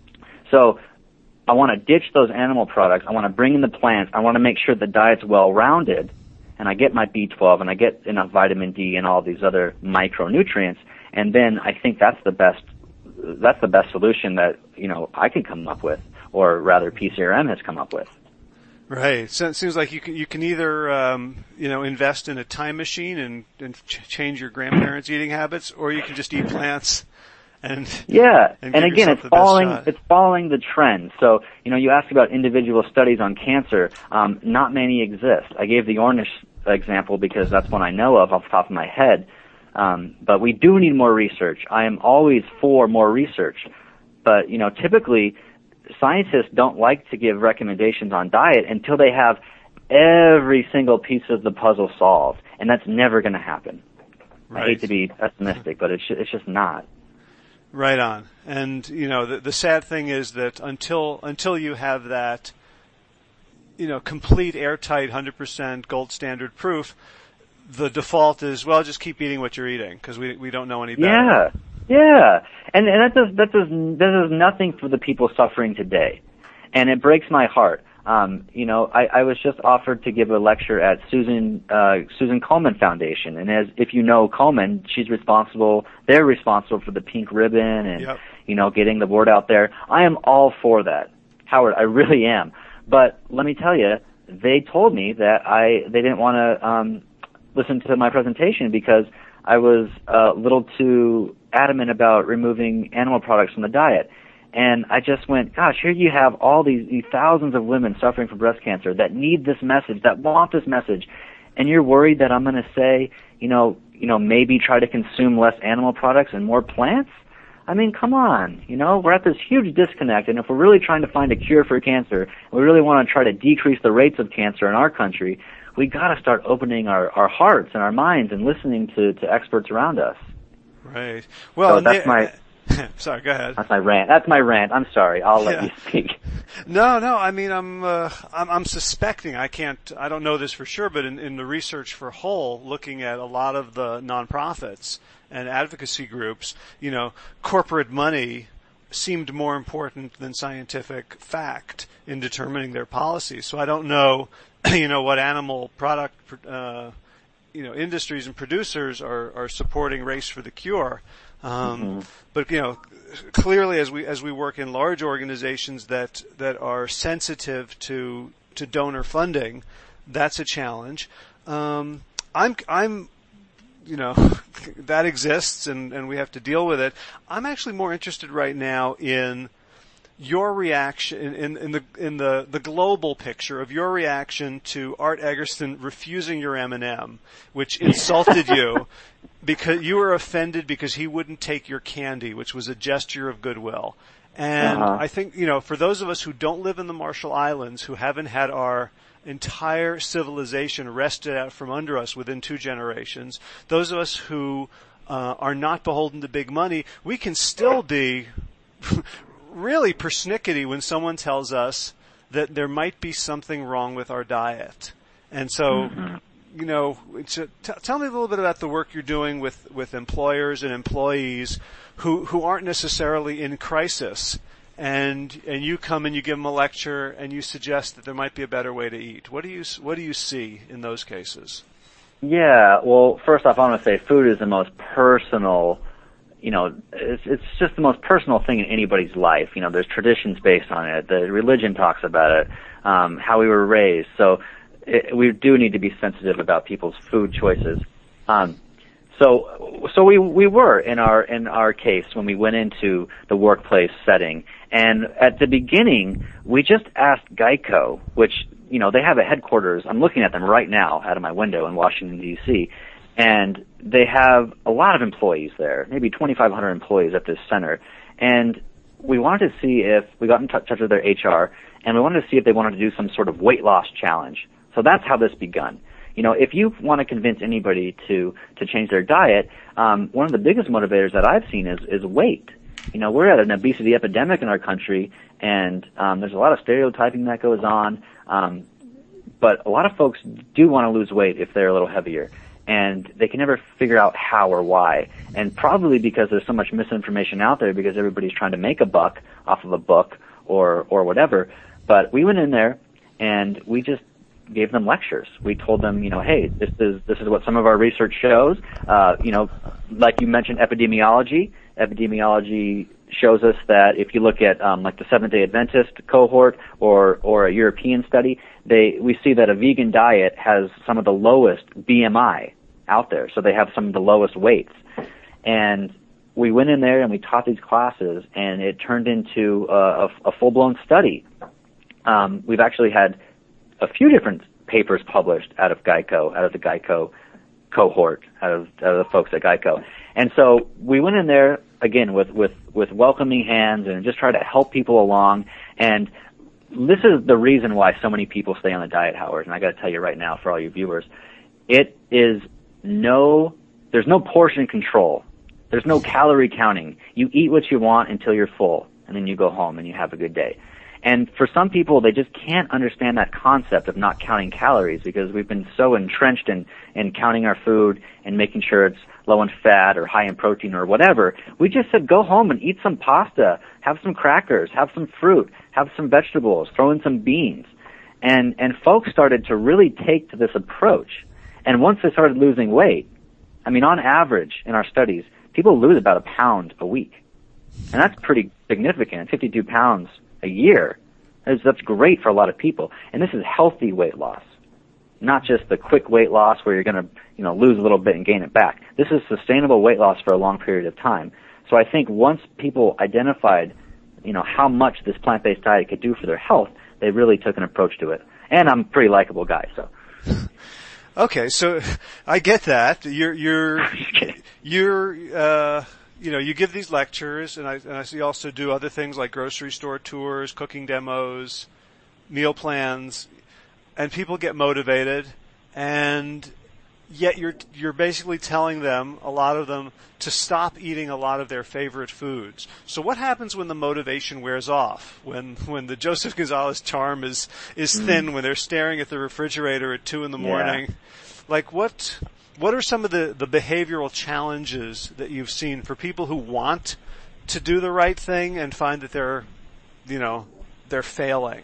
So I want to ditch those animal products. I want to bring in the plants. I want to make sure the diet's well-rounded, and I get my B twelve, and I get enough vitamin D and all these other micronutrients, and then I think that's the best that's the best solution that, you know, I can come up with, or rather P C R M has come up with. Right. So it seems like you can you can either um, you know invest in a time machine and, and ch- change your grandparents' eating habits, or you can just eat plants. And yeah, and, and again, it's following it's following the trend. So, you know, you asked about individual studies on cancer. Um, not many exist. I gave the Ornish example because that's one I know of off the top of my head. Um, but we do need more research. I am always for more research. But, you know, typically scientists don't like to give recommendations on diet until they have every single piece of the puzzle solved, and that's never going to happen. Right. I hate to be pessimistic, but it's it's just not. Right on. And, you know, the, the sad thing is that until until you have that, you know, complete, airtight, one hundred percent gold standard proof, the default is, well, just keep eating what you're eating because we we don't know any better. Yeah, yeah. And, and that does, that, does, that does nothing for the people suffering today. And it breaks my heart. Um, you know, I, I was just offered to give a lecture at Susan uh, Susan Komen Foundation, and as if you know Komen, she's responsible. They're responsible for the pink ribbon and yep. you know getting the word out there. I am all for that, Howard. I really am. But let me tell you, they told me that I they didn't want to um, listen to my presentation because I was a little too adamant about removing animal products from the diet. And I just went, gosh, here you have all these, these thousands of women suffering from breast cancer that need this message, that want this message, and you're worried that I'm going to say, you know, you know, maybe try to consume less animal products and more plants? I mean, come on, you know, we're at this huge disconnect, and if we're really trying to find a cure for cancer, and we really want to try to decrease the rates of cancer in our country, we got to start opening our, our hearts and our minds and listening to, to experts around us. Right. Well, so that's they, my... Sorry, go ahead. That's my rant. That's my rant. I'm sorry. I'll let yeah. you speak. No, no. I mean, I'm, uh, I'm, I'm suspecting. I can't. I don't know this for sure, but in, in the research for Whole, looking at a lot of the nonprofits and advocacy groups, you know, corporate money seemed more important than scientific fact in determining their policies. So I don't know, you know, what animal product, uh, you know, industries and producers are, are supporting Race for the Cure. Um, mm-hmm. But, you know, clearly as we as we work in large organizations that, that are sensitive to to donor funding, that's a challenge. Um, I'm I'm you know that exists and, and we have to deal with it. I'm actually more interested right now in your reaction in, in the in the, the global picture of your reaction to Art Egerton refusing your M and M, which insulted you because you were offended because he wouldn't take your candy, which was a gesture of goodwill. And uh-huh. I think, you know, for those of us who don't live in the Marshall Islands, who haven't had our entire civilization wrested out from under us within two generations, those of us who uh, are not beholden to big money, we can still be really persnickety when someone tells us that there might be something wrong with our diet. And so, mm-hmm. you know, it's a, t- tell me a little bit about the work you're doing with, with employers and employees who, who aren't necessarily in crisis. And and you come and you give them a lecture and you suggest that there might be a better way to eat. What do you what do you see in those cases? Yeah, well, first off, I want to say food is the most personal. You know, it's it's just the most personal thing in anybody's life. You know, there's traditions based on it. The religion talks about it. Um, how we were raised. So it, we do need to be sensitive about people's food choices. Um, so so we we were in our in our case when we went into the workplace setting. And at the beginning, we just asked Geico, which, you know, they have a headquarters. I'm looking at them right now out of my window in Washington, D C, and they have a lot of employees there, maybe twenty-five hundred employees at this center. And we wanted to see if we got in touch with their H R, and we wanted to see if they wanted to do some sort of weight loss challenge. So that's how this begun. You know, if you want to convince anybody to, to change their diet, um, one of the biggest motivators that I've seen is, is weight. You know, we're at an obesity epidemic in our country, and um, there's a lot of stereotyping that goes on, um, but a lot of folks do want to lose weight if they're a little heavier, and they can never figure out how or why, and probably because there's so much misinformation out there because everybody's trying to make a buck off of a book or, or whatever. But we went in there, and we just gave them lectures. We told them, you know, hey, this is this is what some of our research shows. Uh, you know, like you mentioned, epidemiology. Epidemiology shows us that if you look at um, like the Seventh-day Adventist cohort or or a European study, they we see that a vegan diet has some of the lowest B M I out there. So they have some of the lowest weights. And we went in there and we taught these classes, and it turned into a, a, a full-blown study. Um, we've actually had a few different papers published out of Geico, out of the Geico cohort, out of, out of the folks at Geico. And so we went in there, again, with, with, with welcoming hands and just try to help people along. And this is the reason why so many people stay on the diet, Howard. And I got to tell you right now, for all you viewers, it is no, there's no portion control. There's no calorie counting. You eat what you want until you're full, and then you go home and you have a good day. And for some people, they just can't understand that concept of not counting calories because we've been so entrenched in, in counting our food and making sure it's low in fat or high in protein or whatever. We just said go home and eat some pasta, have some crackers, have some fruit, have some vegetables, throw in some beans. And, and folks started to really take to this approach. And once they started losing weight, I mean, on average in our studies, people lose about a pound a week. And that's pretty significant, fifty-two pounds a year. That's great for a lot of people. And this is healthy weight loss, not just the quick weight loss where you're going to, you know, lose a little bit and gain it back. This is sustainable weight loss for a long period of time. So I think once people identified, you know, how much this plant-based diet could do for their health, they really took an approach to it. And I'm a pretty likable guy, so. Okay, so I get that. You're, you're, you're, uh, you know, you give these lectures, and I, and I see you also do other things like grocery store tours, cooking demos, meal plans, and people get motivated, and yet you're, you're basically telling them, a lot of them, to stop eating a lot of their favorite foods. So what happens when the motivation wears off? When, when the Joseph Gonzalez charm is, is thin, mm. when they're staring at the refrigerator at two in the morning? Yeah. Like what, What are some of the, the behavioral challenges that you've seen for people who want to do the right thing and find that they're, you know, they're failing?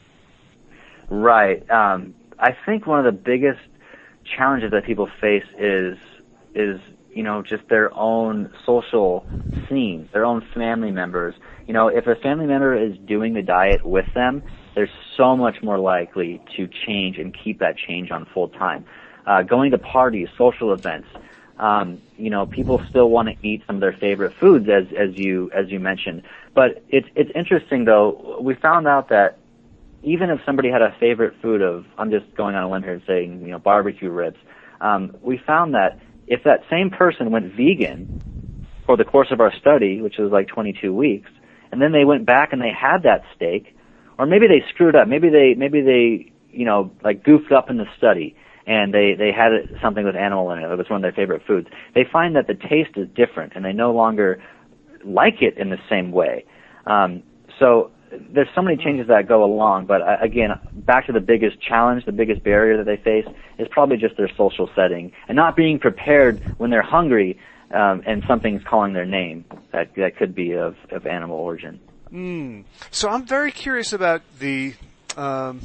Right. Um, I think one of the biggest challenges that people face is, is, you know, just their own social scene, their own family members. You know, if a family member is doing the diet with them, they're so much more likely to change and keep that change on full time. Uh, going to parties, social events, um, you know, people still want to eat some of their favorite foods, as as you as you mentioned. But it's it's interesting though. We found out that even if somebody had a favorite food of, I'm just going on a limb here and saying, you know, barbecue ribs, um, we found that if that same person went vegan for the course of our study, which was like twenty-two weeks, and then they went back and they had that steak, or maybe they screwed up, maybe they maybe they you know like goofed up in the study, and they, they had something with animal in it. It was one of their favorite foods. They find that the taste is different, and they no longer like it in the same way. Um, so there's so many changes that go along, but uh, again, back to the biggest challenge, the biggest barrier that they face is probably just their social setting and not being prepared when they're hungry um, and something's calling their name that, that could be of, of animal origin. Mm. So I'm very curious about the... Um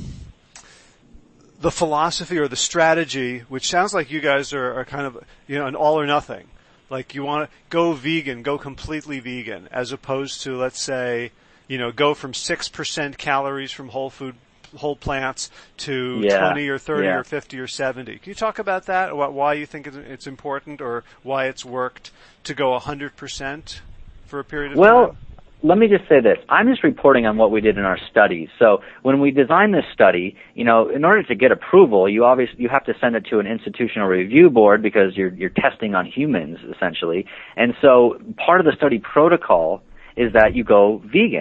the philosophy or the strategy, which sounds like you guys are, are kind of, you know, an all or nothing. Like you want to go vegan, go completely vegan, as opposed to, let's say, you know, go from six percent calories from whole food, whole plants to yeah. twenty or thirty yeah. or fifty or seventy. Can you talk about that? About why you think it's important or why it's worked to go one hundred percent for a period of well, time? Let me just say this. I'm just reporting on what we did in our studies. So when we designed this study, you know, in order to get approval, you obviously you have to send it to an institutional review board because you're you're testing on humans essentially. And so part of the study protocol is that you go vegan.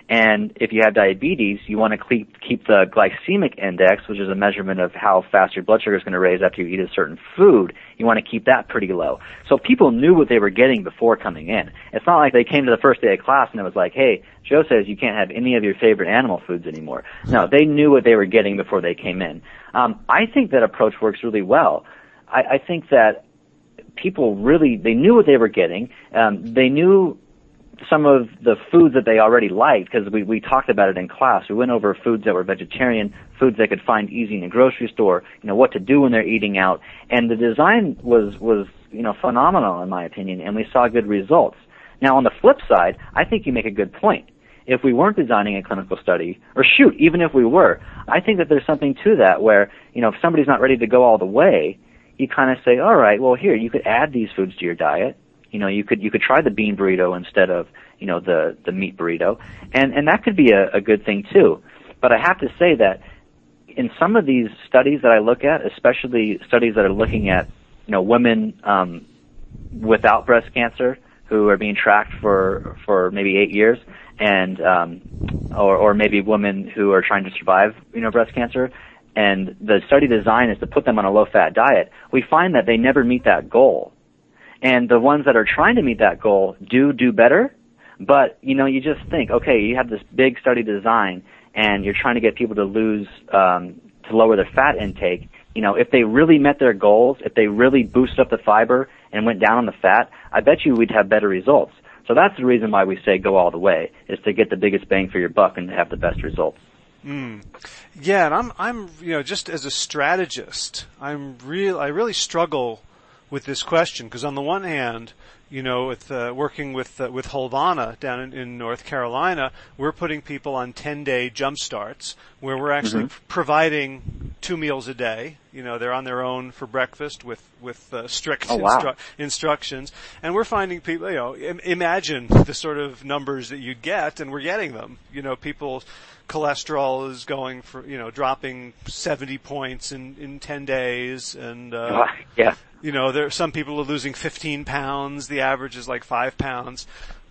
And if you have diabetes, you want to keep, keep the glycemic index, which is a measurement of how fast your blood sugar is going to raise after you eat a certain food. You want to keep that pretty low. So people knew what they were getting before coming in. It's not like they came to the first day of class and it was like, hey, Joe says you can't have any of your favorite animal foods anymore. No, they knew what they were getting before they came in. Um, I think that approach works really well. I, I think that people really, they knew what they were getting. Um, they knew some of the foods that they already liked, because we, we talked about it in class. We went over foods that were vegetarian, foods they could find easy in the grocery store, you know, what to do when they're eating out. And the design was, was, you know, phenomenal in my opinion, and we saw good results. Now on the flip side, I think you make a good point. If we weren't designing a clinical study, or shoot, even if we were, I think that there's something to that where, you know, if somebody's not ready to go all the way, you kind of say, all right, well here, you could add these foods to your diet. You know, you could you could try the bean burrito instead of, you know, the the meat burrito, and and that could be a, a good thing too. But I have to say that in some of these studies that I look at, especially studies that are looking at, you know, women um, without breast cancer who are being tracked for for maybe eight years, and um, or or maybe women who are trying to survive, you know, breast cancer, and the study design is to put them on a low-fat diet. We find that they never meet that goal. And the ones that are trying to meet that goal do do better, but, you know, you just think, okay, you have this big study design, and you're trying to get people to lose, um, to lower their fat intake. You know, if they really met their goals, if they really boosted up the fiber and went down on the fat, I bet you we'd have better results. So that's the reason why we say go all the way, is to get the biggest bang for your buck and to have the best results. Mm. Yeah, and I'm, I'm, you know, just as a strategist, I'm real, I really struggle with this question, because on the one hand, you know, with uh, working with uh, with Holvana down in, in North Carolina, we're putting people on ten-day jump starts where we're actually mm-hmm. providing two meals a day. You know, they're on their own for breakfast with with uh, strict oh, wow. instru- instructions, and we're finding people. You know, im- imagine the sort of numbers that you'd get, and we're getting them. You know, people. Cholesterol is going for, you know, dropping seventy points in, in ten days. And, uh, yeah. you know, there some people are losing fifteen pounds. The average is like five pounds.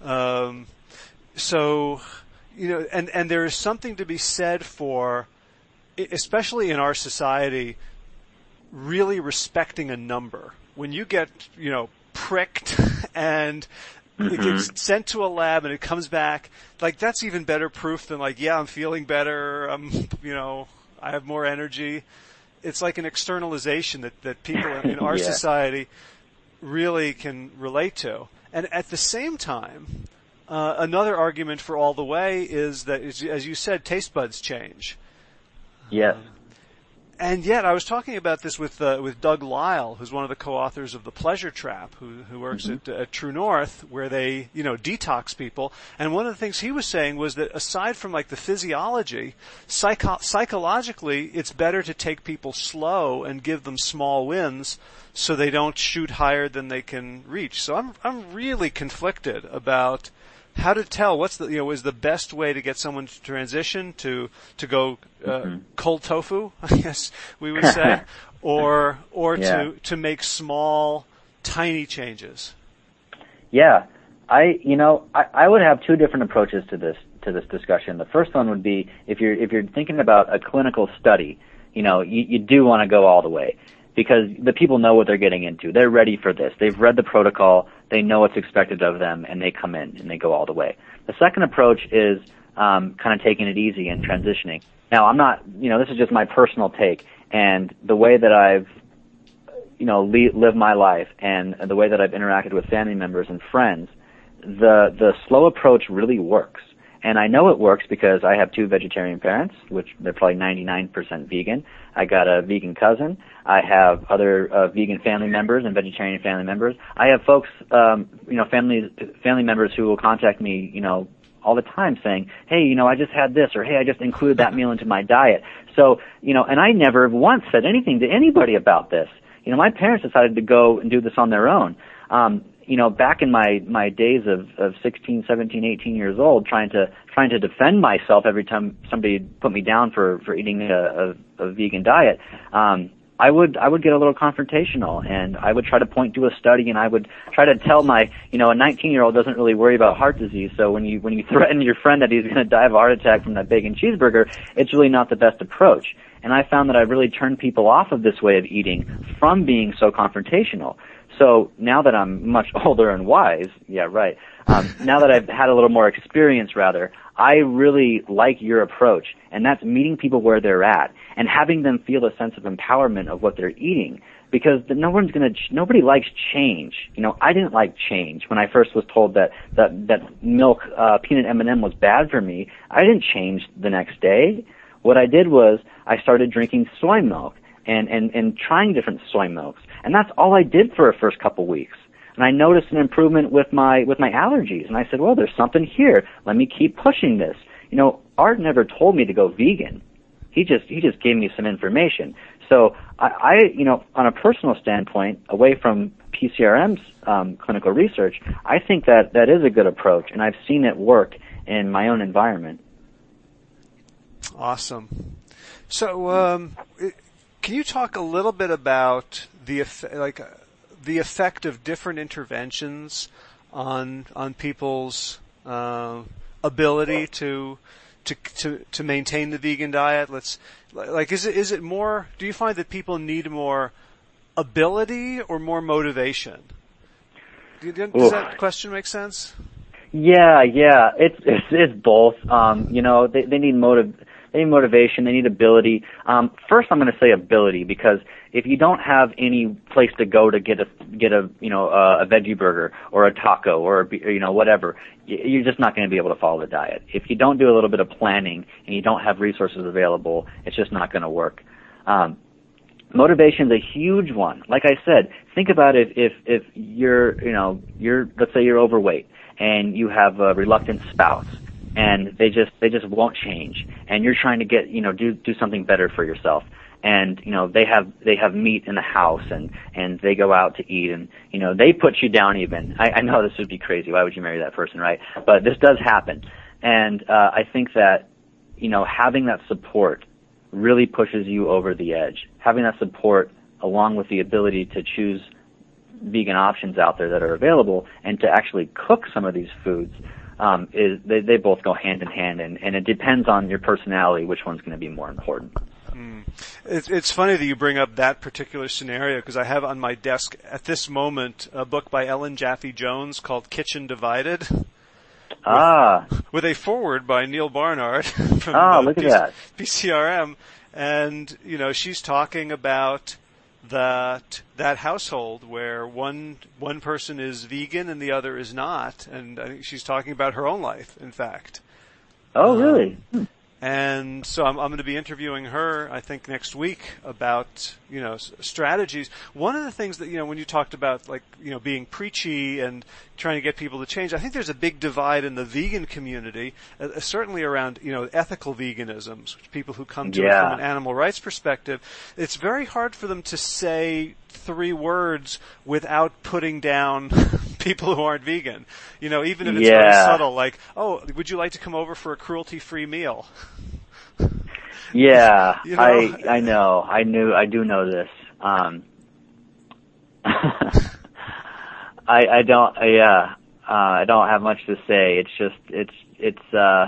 Um, so, you know, and, and there is something to be said for, especially in our society, really respecting a number. When you get, you know, pricked and mm-hmm. it gets sent to a lab and it comes back, like that's even better proof than like, yeah, I'm feeling better, I'm, you know, I have more energy. It's like an externalization that, that people in our yeah. society really can relate to. And at the same time, uh, another argument for all the way is that, as you said, taste buds change. Yes. Um, And yet, I was talking about this with uh, with Doug Lyle, who's one of the co-authors of The Pleasure Trap, who who works mm-hmm. at, at True North, where they, you know, detox people. And one of the things he was saying was that aside from like the physiology, psycho- psychologically, it's better to take people slow and give them small wins, so they don't shoot higher than they can reach. So I'm I'm really conflicted about how to tell what's the, you know, is the best way to get someone to transition to, to go, uh, mm-hmm. cold tofu, I guess we would say, or, or yeah. to, to make small, tiny changes. Yeah. I, you know, I, I would have two different approaches to this, to this discussion. The first one would be if you're, if you're thinking about a clinical study, you know, you, you do want to go all the way, because the people know what they're getting into. They're ready for this. They've read the protocol. They know what's expected of them, and they come in and they go all the way. The second approach is um, kind of taking it easy and transitioning. Now, I'm not, you know, this is just my personal take, and the way that I've, you know, le- lived my life and the way that I've interacted with family members and friends, the the slow approach really works. And I know it works because I have two vegetarian parents, which they're probably ninety-nine percent vegan. I got a vegan cousin. I have other uh, vegan family members and vegetarian family members. I have folks, um, you know, family family members who will contact me, you know, all the time saying, hey, you know, I just had this, or hey, I just included that meal into my diet. So, you know, and I never once said anything to anybody about this. You know, my parents decided to go and do this on their own. Um, you know, back in my, my days of, of sixteen, seventeen, eighteen years old, trying to, trying to defend myself every time somebody put me down for, for eating a, a, a vegan diet, um, I would I would get a little confrontational, and I would try to point to a study, and I would try to tell my, you know, a nineteen-year-old doesn't really worry about heart disease, so when you when you threaten your friend that he's going to die of a heart attack from that bacon cheeseburger, it's really not the best approach. And I found that I really turned people off of this way of eating from being so confrontational. So now that I'm much older and wise, yeah, right, um, now that I've had a little more experience, rather, I really like your approach, and that's meeting people where they're at and having them feel a sense of empowerment of what they're eating, because no one's going to, nobody likes change. You know, I didn't like change. When I first was told that, that, that milk, uh, peanut M and M was bad for me, I didn't change the next day. What I did was I started drinking soy milk and, and, and trying different soy milks. And that's all I did for the first couple weeks. And I noticed an improvement with my, with my allergies. And I said, well, there's something here. Let me keep pushing this. You know, Art never told me to go vegan. He just, he just gave me some information. So I, I you know, on a personal standpoint, away from P C R M's um, clinical research, I think that that is a good approach, and I've seen it work in my own environment. Awesome. So, um, can you talk a little bit about the effect, like uh, the effect of different interventions on on people's uh, ability to to to to maintain the vegan diet? Let's like is it is it more? Do you find that people need more ability or more motivation? Do you, does that question make sense? Yeah, yeah, it's it's, it's both. Um, you know, they they need motive. They need motivation. They need ability. Um, first, I'm going to say ability, because if you don't have any place to go to get a get a you know a, a veggie burger or a taco or a, you know whatever, you're just not going to be able to follow the diet. If you don't do a little bit of planning and you don't have resources available, it's just not going to work. Um, motivation is a huge one. Like I said, think about it. If if you're you know you're let's say you're overweight and you have a reluctant spouse, and they just they just won't change, and you're trying to get you know do do something better for yourself, and you know they have they have meat in the house, and and they go out to eat, and you know they put you down even. I, I know this would be crazy. Why would you marry that person, right? But this does happen, and uh, I think that you know having that support really pushes you over the edge. Having that support, along with the ability to choose vegan options out there that are available, and to actually cook some of these foods. Um, is they, they both go hand in hand, and, and it depends on your personality which one's going to be more important. Mm. It's, it's funny that you bring up that particular scenario, because I have on my desk at this moment a book by Ellen Jaffe Jones called Kitchen Divided. Ah. With, with a foreword by Neil Barnard from ah, uh, look at P- that. P C R M, and you know she's talking about that that household where one one person is vegan and the other is not, and I think she's talking about her own life, in fact. Oh, really? Um, and so I'm, I'm going to be interviewing her, I think, next week about you know s- strategies. One of the things that you know when you talked about like you know being preachy and trying to get people to change, I think there's a big divide in the vegan community, uh, certainly around you know ethical veganism. People who come to yeah. it from an animal rights perspective, it's very hard for them to say three words without putting down people who aren't vegan. You know, even if it's yeah. very subtle, like, oh, would you like to come over for a cruelty-free meal? Yeah, you know? I I know. I knew. I do know this. Um, I I don't. Yeah, uh, I don't have much to say. It's just it's it's. Uh,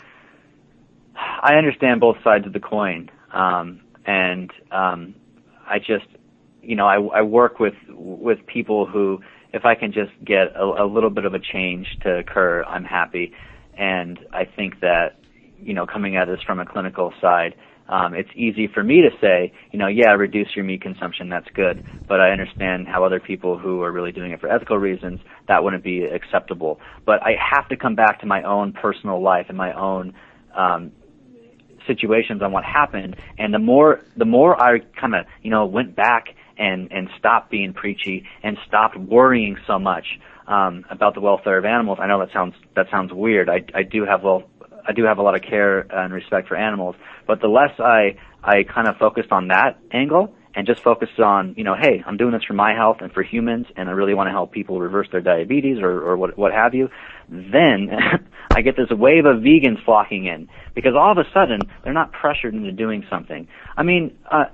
I understand both sides of the coin, um, and um, I just you know I I work with with people who, if I can just get a, a little bit of a change to occur, I'm happy. And I think that, you know, coming at this from a clinical side, um, it's easy for me to say, you know, yeah, reduce your meat consumption, that's good. But I understand how other people who are really doing it for ethical reasons, that wouldn't be acceptable. But I have to come back to my own personal life and my own um, situations on what happened. And the more, the more I kind of, you know, went back and, and stopped being preachy and stopped worrying so much um, about the welfare of animals. I know that sounds that sounds weird. I, I do have well, I do have a lot of care and respect for animals, but the less I I kind of focused on that angle and just focused on, you know, hey, I'm doing this for my health and for humans, and I really want to help people reverse their diabetes or, or what what have you, then I get this wave of vegans flocking in, because all of a sudden they're not pressured into doing something. I mean, uh,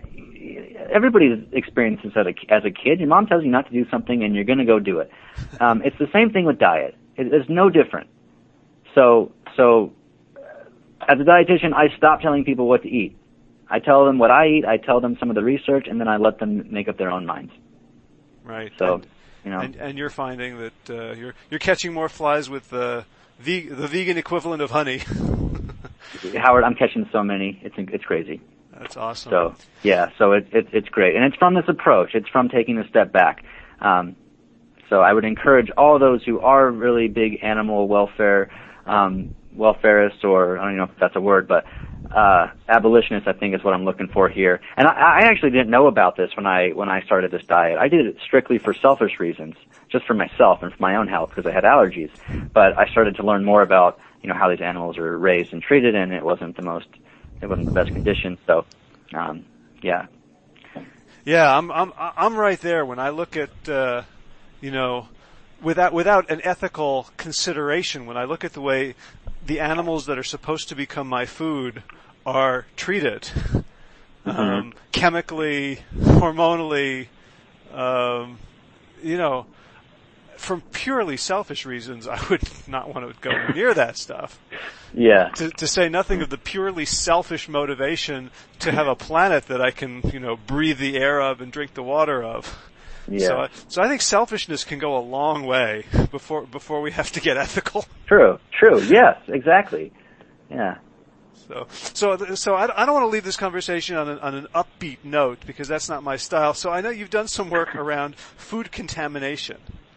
everybody experiences as a, as a kid. Your mom tells you not to do something, and you're going to go do it. Um, it's the same thing with diet. It, it's no different. So, so as a dietitian, I stop telling people what to eat. I tell them what I eat. I tell them some of the research, and then I let them make up their own minds. Right. So, and, you know, and, and you're finding that uh, you're you're catching more flies with the ve- the vegan equivalent of honey. Howard, I'm catching so many. It's it's crazy. That's awesome. So yeah, so it, it it's great, and it's from this approach. It's from taking a step back. Um, so I would encourage all those who are really big animal welfare um, welfareists, or I don't know if that's a word, but uh, abolitionists, I think is what I'm looking for here. And I, I actually didn't know about this when I when I started this diet. I did it strictly for selfish reasons, just for myself and for my own health because I had allergies. But I started to learn more about you know how these animals are raised and treated, and it wasn't the most it wasn't the best conditions. So, um, yeah. Yeah, I'm I'm I'm right there when I look at uh, you know without without an ethical consideration. When I look at the way the animals that are supposed to become my food are treated, mm-hmm. um, chemically, hormonally, um, you know, from purely selfish reasons, I would not want to go near that stuff. Yeah. To, to say nothing of the purely selfish motivation to have a planet that I can, you know, breathe the air of and drink the water of. Yeah. So, so I think selfishness can go a long way before before we have to get ethical. True. True. Yes. Exactly. Yeah. So, so, so I, I don't want to leave this conversation on an, on an upbeat note because that's not my style. So I know you've done some work around food contamination.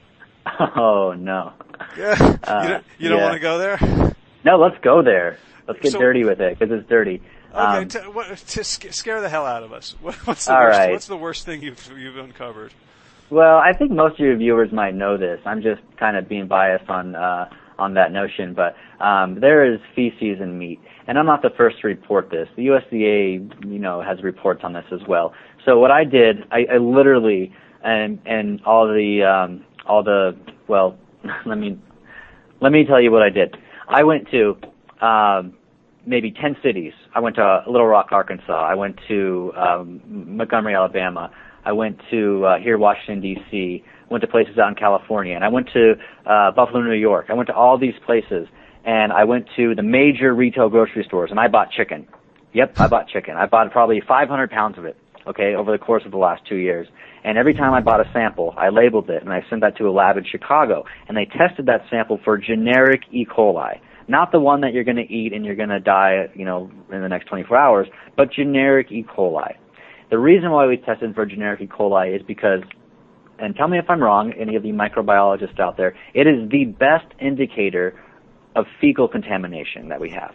Oh no. Yeah. Uh, you don't, you don't yeah. want to go there? No. Let's go there. Let's get So, dirty with it because it's dirty. Okay, Um, t- what, to sc- scare the hell out of us. What, what's the all worst? right. What's the worst thing you've you've uncovered? Well, I think most of your viewers might know this. I'm just kind of being biased on uh, on that notion, but um, there is feces in meat, and I'm not the first to report this. The U S D A, you know, has reports on this as well. So what I did, I, I literally, and and all the um, all the well, let me let me tell you what I did. I went to um, maybe ten cities. I went to Little Rock, Arkansas. I went to um, Montgomery, Alabama. I went to uh, here, Washington, D C, went to places out in California, and I went to uh, Buffalo, New York. I went to all these places, and I went to the major retail grocery stores, and I bought chicken. Yep, I bought chicken. I bought probably five hundred pounds of it, okay, over the course of the last two years. And every time I bought a sample, I labeled it, and I sent that to a lab in Chicago, and they tested that sample for generic E. coli. Not the one that you're going to eat and you're going to die, you know, in the next twenty-four hours, but generic E. coli. The reason why we tested for generic E. coli is because, and tell me if I'm wrong, any of the microbiologists out there, it is the best indicator of fecal contamination that we have.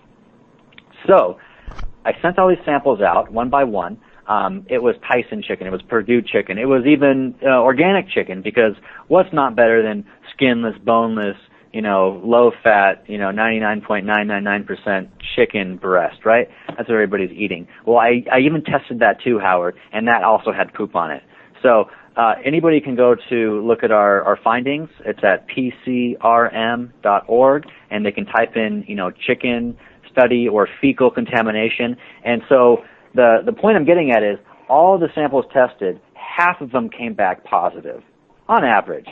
So, I sent all these samples out, one by one. Um, it was Tyson chicken, it was Purdue chicken, it was even uh, organic chicken, because what's not better than skinless, boneless, you know, low-fat, you know, ninety-nine point nine nine nine percent chicken breast, right? That's what everybody's eating. Well, I, I even tested that too, Howard, and that also had poop on it. So uh, anybody can go to look at our, our findings. It's at p c r m dot org, and they can type in, you know, chicken study or fecal contamination. And so the, the point I'm getting at is all the samples tested, half of them came back positive, on average.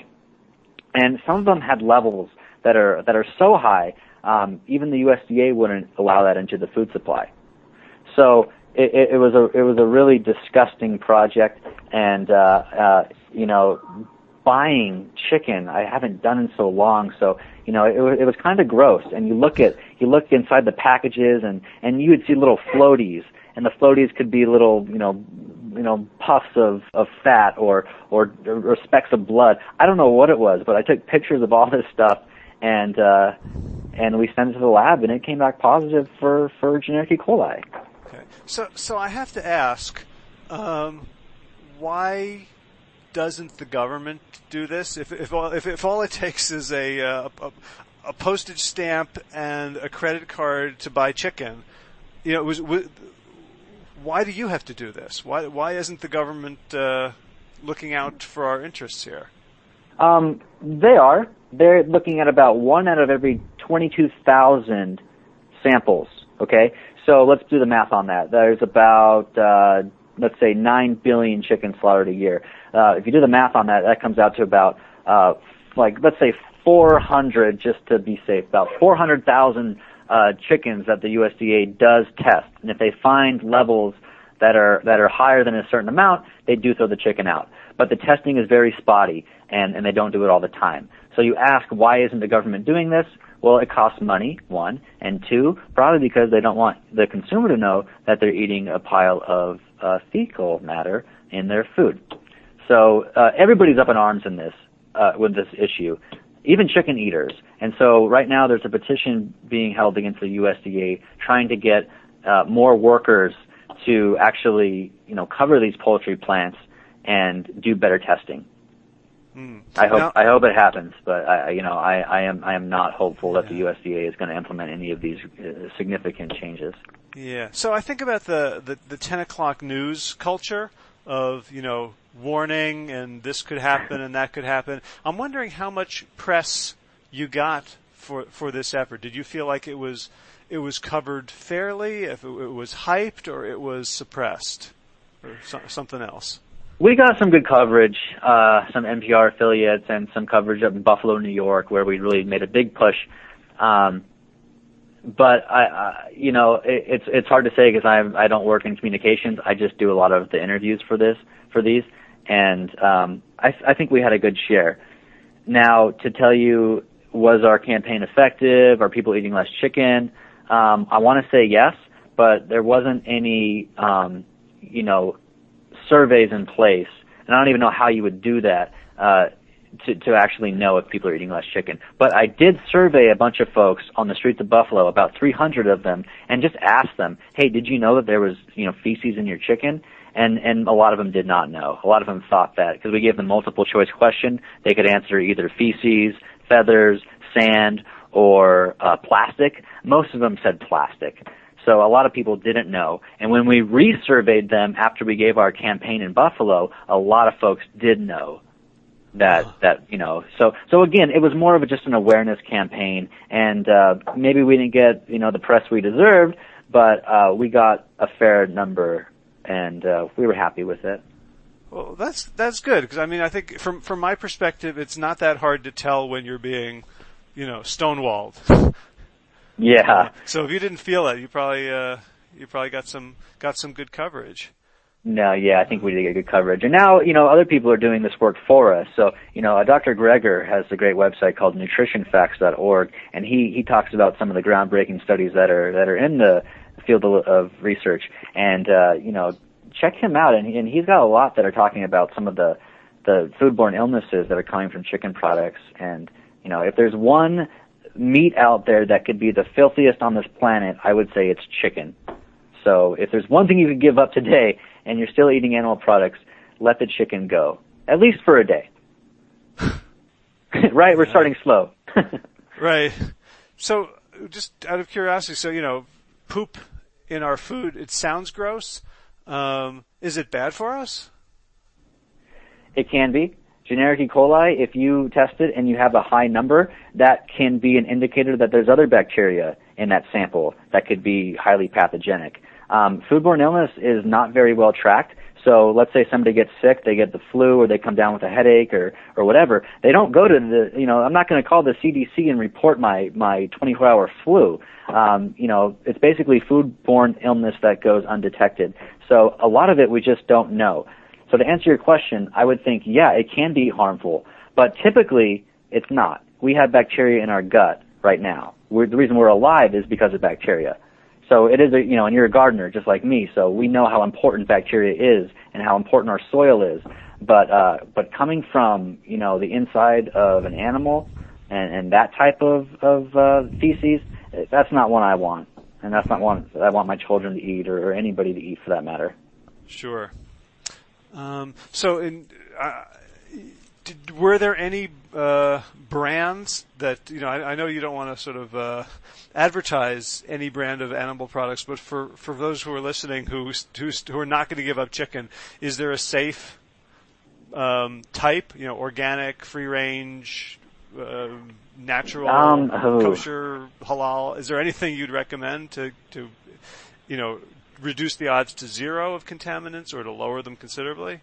And some of them had levels that are that are so high, um, even the U S D A wouldn't allow that into the food supply. So it, it, it was a it was a really disgusting project, and uh, uh, you know, buying chicken I haven't done in so long, so you know it, it was kind of gross. And you look at you look inside the packages, and and you would see little floaties, and the floaties could be little you know. you know, puffs of, of fat or, or, or specks of blood. I don't know what it was, but I took pictures of all this stuff and, uh, and we sent it to the lab and it came back positive for, for generic E. coli. Okay. So, so I have to ask, um, why doesn't the government do this? If, if all, if, if all it takes is a, uh, a, a postage stamp and a credit card to buy chicken, you know, it was, was why do you have to do this? Why why isn't the government uh, looking out for our interests here? Um, they are. They're looking at about one out of every twenty-two thousand samples, okay? So let's do the math on that. There's about, uh, let's say, nine billion chickens slaughtered a year. Uh, if you do the math on that, that comes out to about, uh, like, let's say four hundred, just to be safe, about four hundred thousand uh, chickens that the U S D A does test. And if they find levels that are that are higher than a certain amount, they do throw the chicken out. But the testing is very spotty, and, and they don't do it all the time. So you ask, why isn't the government doing this? Well, it costs money, one, and two, probably because they don't want the consumer to know that they're eating a pile of uh, fecal matter in their food. So uh, everybody's up in arms in this uh, with this issue, even chicken eaters. And so right now there's a petition being held against the U S D A trying to get uh, more workers to actually, you know, cover these poultry plants and do better testing. Mm. I hope now, I hope it happens, but I, you know, I, I am I am not hopeful that yeah. the U S D A is going to implement any of these uh, significant changes. Yeah. So I think about the, the the ten o'clock news culture of, you know, warning and this could happen and that could happen. I'm wondering how much press you got for for this effort. Did you feel like it was it was covered fairly? If it, it was hyped or it was suppressed or so, something else? We got some good coverage, uh, some N P R affiliates and some coverage up in Buffalo, New York, where we really made a big push. Um, but I, I, you know, it, it's it's hard to say because I I don't work in communications. I just do a lot of the interviews for this for these, and um, I I think we had a good share. Now, to tell you, was our campaign effective? Are people eating less chicken? Um, I want to say yes, but there wasn't any, um, you know, surveys in place, and I don't even know how you would do that uh, to, to actually know if people are eating less chicken. But I did survey a bunch of folks on the streets of Buffalo, about three hundred of them, and just asked them, hey, did you know that there was, you know, feces in your chicken? And and a lot of them did not know. A lot of them thought that, because we gave them multiple choice question, they could answer either feces, feathers, sand, or uh, plastic. Most of them said plastic. So a lot of people didn't know. And when we resurveyed them after we gave our campaign in Buffalo, a lot of folks did know that, that, you know, so, so again, it was more of a, just an awareness campaign. And, uh, maybe we didn't get, you know, the press we deserved, but, uh, we got a fair number and, uh, we were happy with it. Well, that's, that's good. Cause I mean, I think from, from my perspective, it's not that hard to tell when you're being, you know, stonewalled. Yeah. Uh, so if you didn't feel it, you probably uh, you probably got some got some good coverage. No, yeah, I think we did get good coverage. And now, you know, other people are doing this work for us. So, you know, uh, Doctor Greger has a great website called nutrition facts dot org, and he, he talks about some of the groundbreaking studies that are that are in the field of, of research. And, uh, you know, check him out. And, and he's got a lot that are talking about some of the, the foodborne illnesses that are coming from chicken products. And, you know, if there's one meat out there that could be the filthiest on this planet, I would say it's chicken. So if there's one thing you could give up today and you're still eating animal products, let the chicken go. At least for a day. Right? We're starting slow. Right. So just out of curiosity, so, you know, poop in our food, it sounds gross. Um, is it bad for us? It can be. Generic E. coli, if you test it and you have a high number, that can be an indicator that there's other bacteria in that sample that could be highly pathogenic. Um, foodborne illness is not very well tracked. So let's say somebody gets sick, they get the flu, or they come down with a headache, or or whatever. They don't go to the, you know, I'm not going to call the C D C and report my my twenty-four hour flu. Um, you know, it's basically foodborne illness that goes undetected. So a lot of it we just don't know. So to answer your question, I would think, yeah, it can be harmful, but typically it's not. We have bacteria in our gut right now. We're, the reason we're alive is because of bacteria. So it is, a, you know, and you're a gardener just like me, so we know how important bacteria is and how important our soil is. But uh, but coming from, you know, the inside of an animal and, and that type of of uh, feces, that's not one I want, and that's not one that I want my children to eat or, or anybody to eat for that matter. Sure. Um, so, in, uh, did, were there any uh, brands that, you know, I, I know you don't want to sort of uh, advertise any brand of animal products, but for, for those who are listening who who, who are not going to give up chicken, is there a safe um, type, you know, organic, free range, uh, natural, um, oh. kosher, halal? Is there anything you'd recommend to, to, you know, reduce the odds to zero of contaminants or to lower them considerably?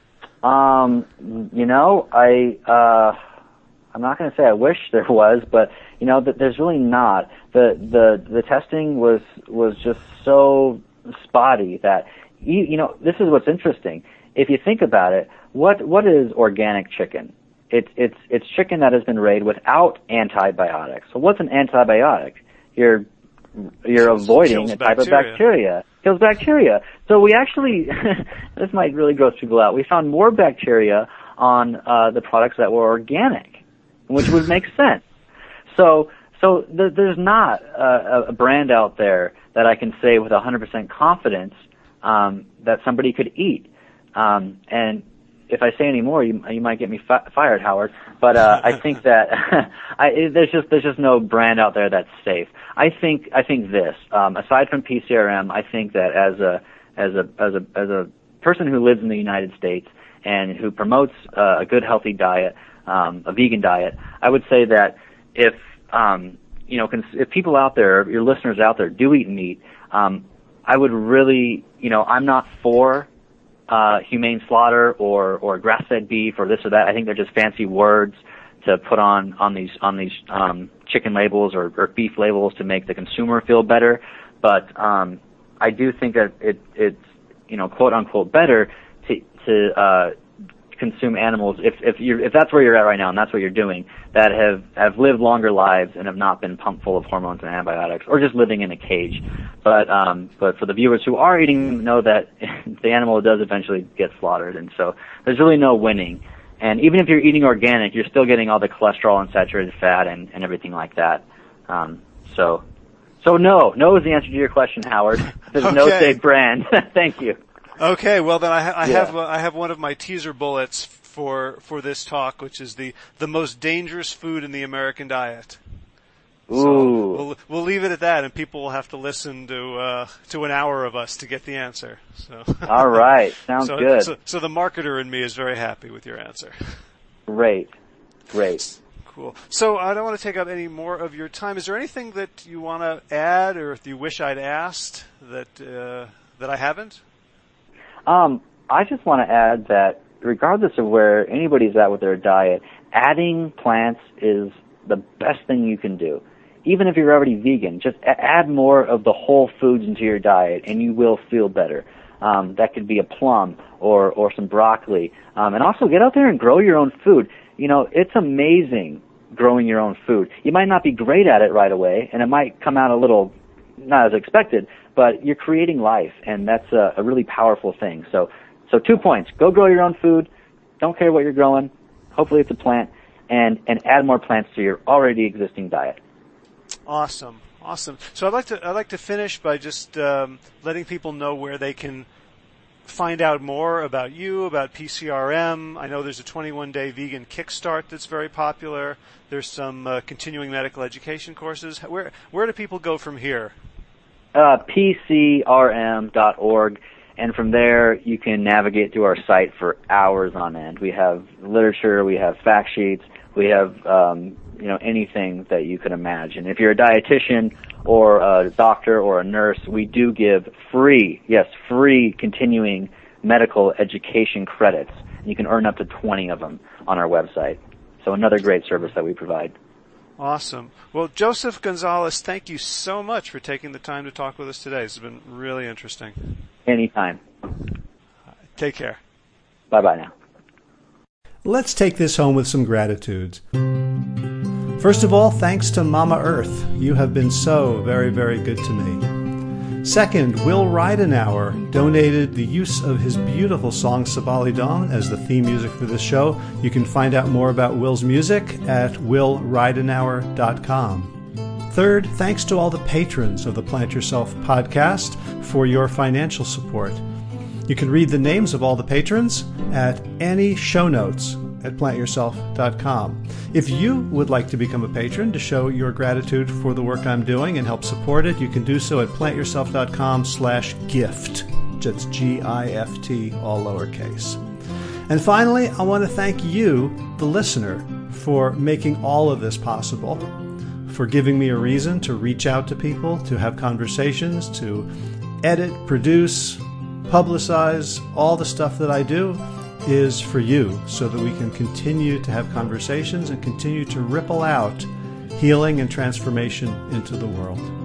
Um, you know, I, uh, I'm not going to say I wish there was, but you know, that there's really not. The, the, the testing was, was just so spotty that, you, you know, this is what's interesting. If you think about it, what, what is organic chicken? It's, it's, it's chicken that has been raised without antibiotics. So what's an antibiotic? You're, you're Kills- avoiding kills a type bacteria. of bacteria. Kills bacteria. So we actually, this might really gross people out. We found more bacteria on uh, the products that were organic, which would make sense. So, so th- there's not a, a brand out there that I can say with one hundred percent confidence um, that somebody could eat. Um, and if I say any more, you, you might get me fi- fired, Howard. But uh, I think that I, there's just there's just no brand out there that's safe. I think I think this. Um, aside from P C R M, I think that as a as a as a as a person who lives in the United States and who promotes uh, a good, healthy diet, um, a vegan diet, I would say that if um, you know, cons- if people out there, your listeners out there, do eat meat, um, I would really, you know, I'm not for Uh, humane slaughter or, or grass-fed beef or this or that. I think they're just fancy words to put on, on these, on these, um, chicken labels or, or beef labels to make the consumer feel better. But, um, I do think that it, it's, you know, quote unquote better to, to, uh, consume animals if, if you if that's where you're at right now and that's what you're doing, that have, have lived longer lives and have not been pumped full of hormones and antibiotics or just living in a cage. But um but for the viewers who are eating them, know that the animal does eventually get slaughtered, and so there's really no winning. And even if you're eating organic, you're still getting all the cholesterol and saturated fat and, and everything like that. Um so so no, no is the answer to your question, Howard. There's Okay. no safe brand. Thank you. Okay, well then I, ha- I Yeah. have uh, I have one of my teaser bullets for for this talk, which is the the most dangerous food in the American diet. Ooh. So we'll we'll leave it at that, and people will have to listen to uh, to an hour of us to get the answer. So All right. Sounds so, good. So, so the marketer in me is very happy with your answer. Great. Great. Cool. So I don't want to take up any more of your time. Is there anything that you want to add, or if you wish I'd asked that uh, that I haven't? Um, I just want to add that regardless of where anybody's at with their diet, adding plants is the best thing you can do. Even if you're already vegan, just a- add more of the whole foods into your diet and you will feel better. Um, that could be a plum or, or some broccoli. Um, and also get out there and grow your own food. You know, it's amazing growing your own food. You might not be great at it right away, and it might come out a little not as expected, but you're creating life, and that's a, a really powerful thing. So, so two points. Go grow your own food. Don't care what you're growing. Hopefully it's a plant, and, and add more plants to your already existing diet. Awesome. Awesome. So I'd like to, I'd like to finish by just, um, letting people know where they can find out more about you, about P C R M. I know there's a twenty-one day vegan kickstart that's very popular. There's some uh, continuing medical education courses. Where, where do people go from here? Uh, P C R M dot org, and from there you can navigate through our site for hours on end. We have literature, we have fact sheets, we have um, you know anything that you could imagine. If you're a dietitian or a doctor or a nurse, we do give free, yes, free continuing medical education credits. You can earn up to twenty of them on our website. So another great service that we provide. Awesome. Well, Joseph Gonzalez, thank you so much for taking the time to talk with us today. This has been really interesting. Anytime. Take care. Bye-bye now. Let's take this home with some gratitudes. First of all, thanks to Mama Earth. You have been so very, very good to me. Second, Will Ridenauer donated the use of his beautiful song Sabali Dong as the theme music for this show. You can find out more about Will's music at will ridenauer dot com. Third, thanks to all the patrons of the Plant Yourself podcast for your financial support. You can read the names of all the patrons at any show notes at plant yourself dot com. If you would like to become a patron to show your gratitude for the work I'm doing and help support it, you can do so at plant yourself dot com slash gift. That's G I F T, all lowercase. And finally, I want to thank you, the listener, for making all of this possible, for giving me a reason to reach out to people, to have conversations, to edit, produce, publicize, all the stuff that I do is for you, so that we can continue to have conversations and continue to ripple out healing and transformation into the world.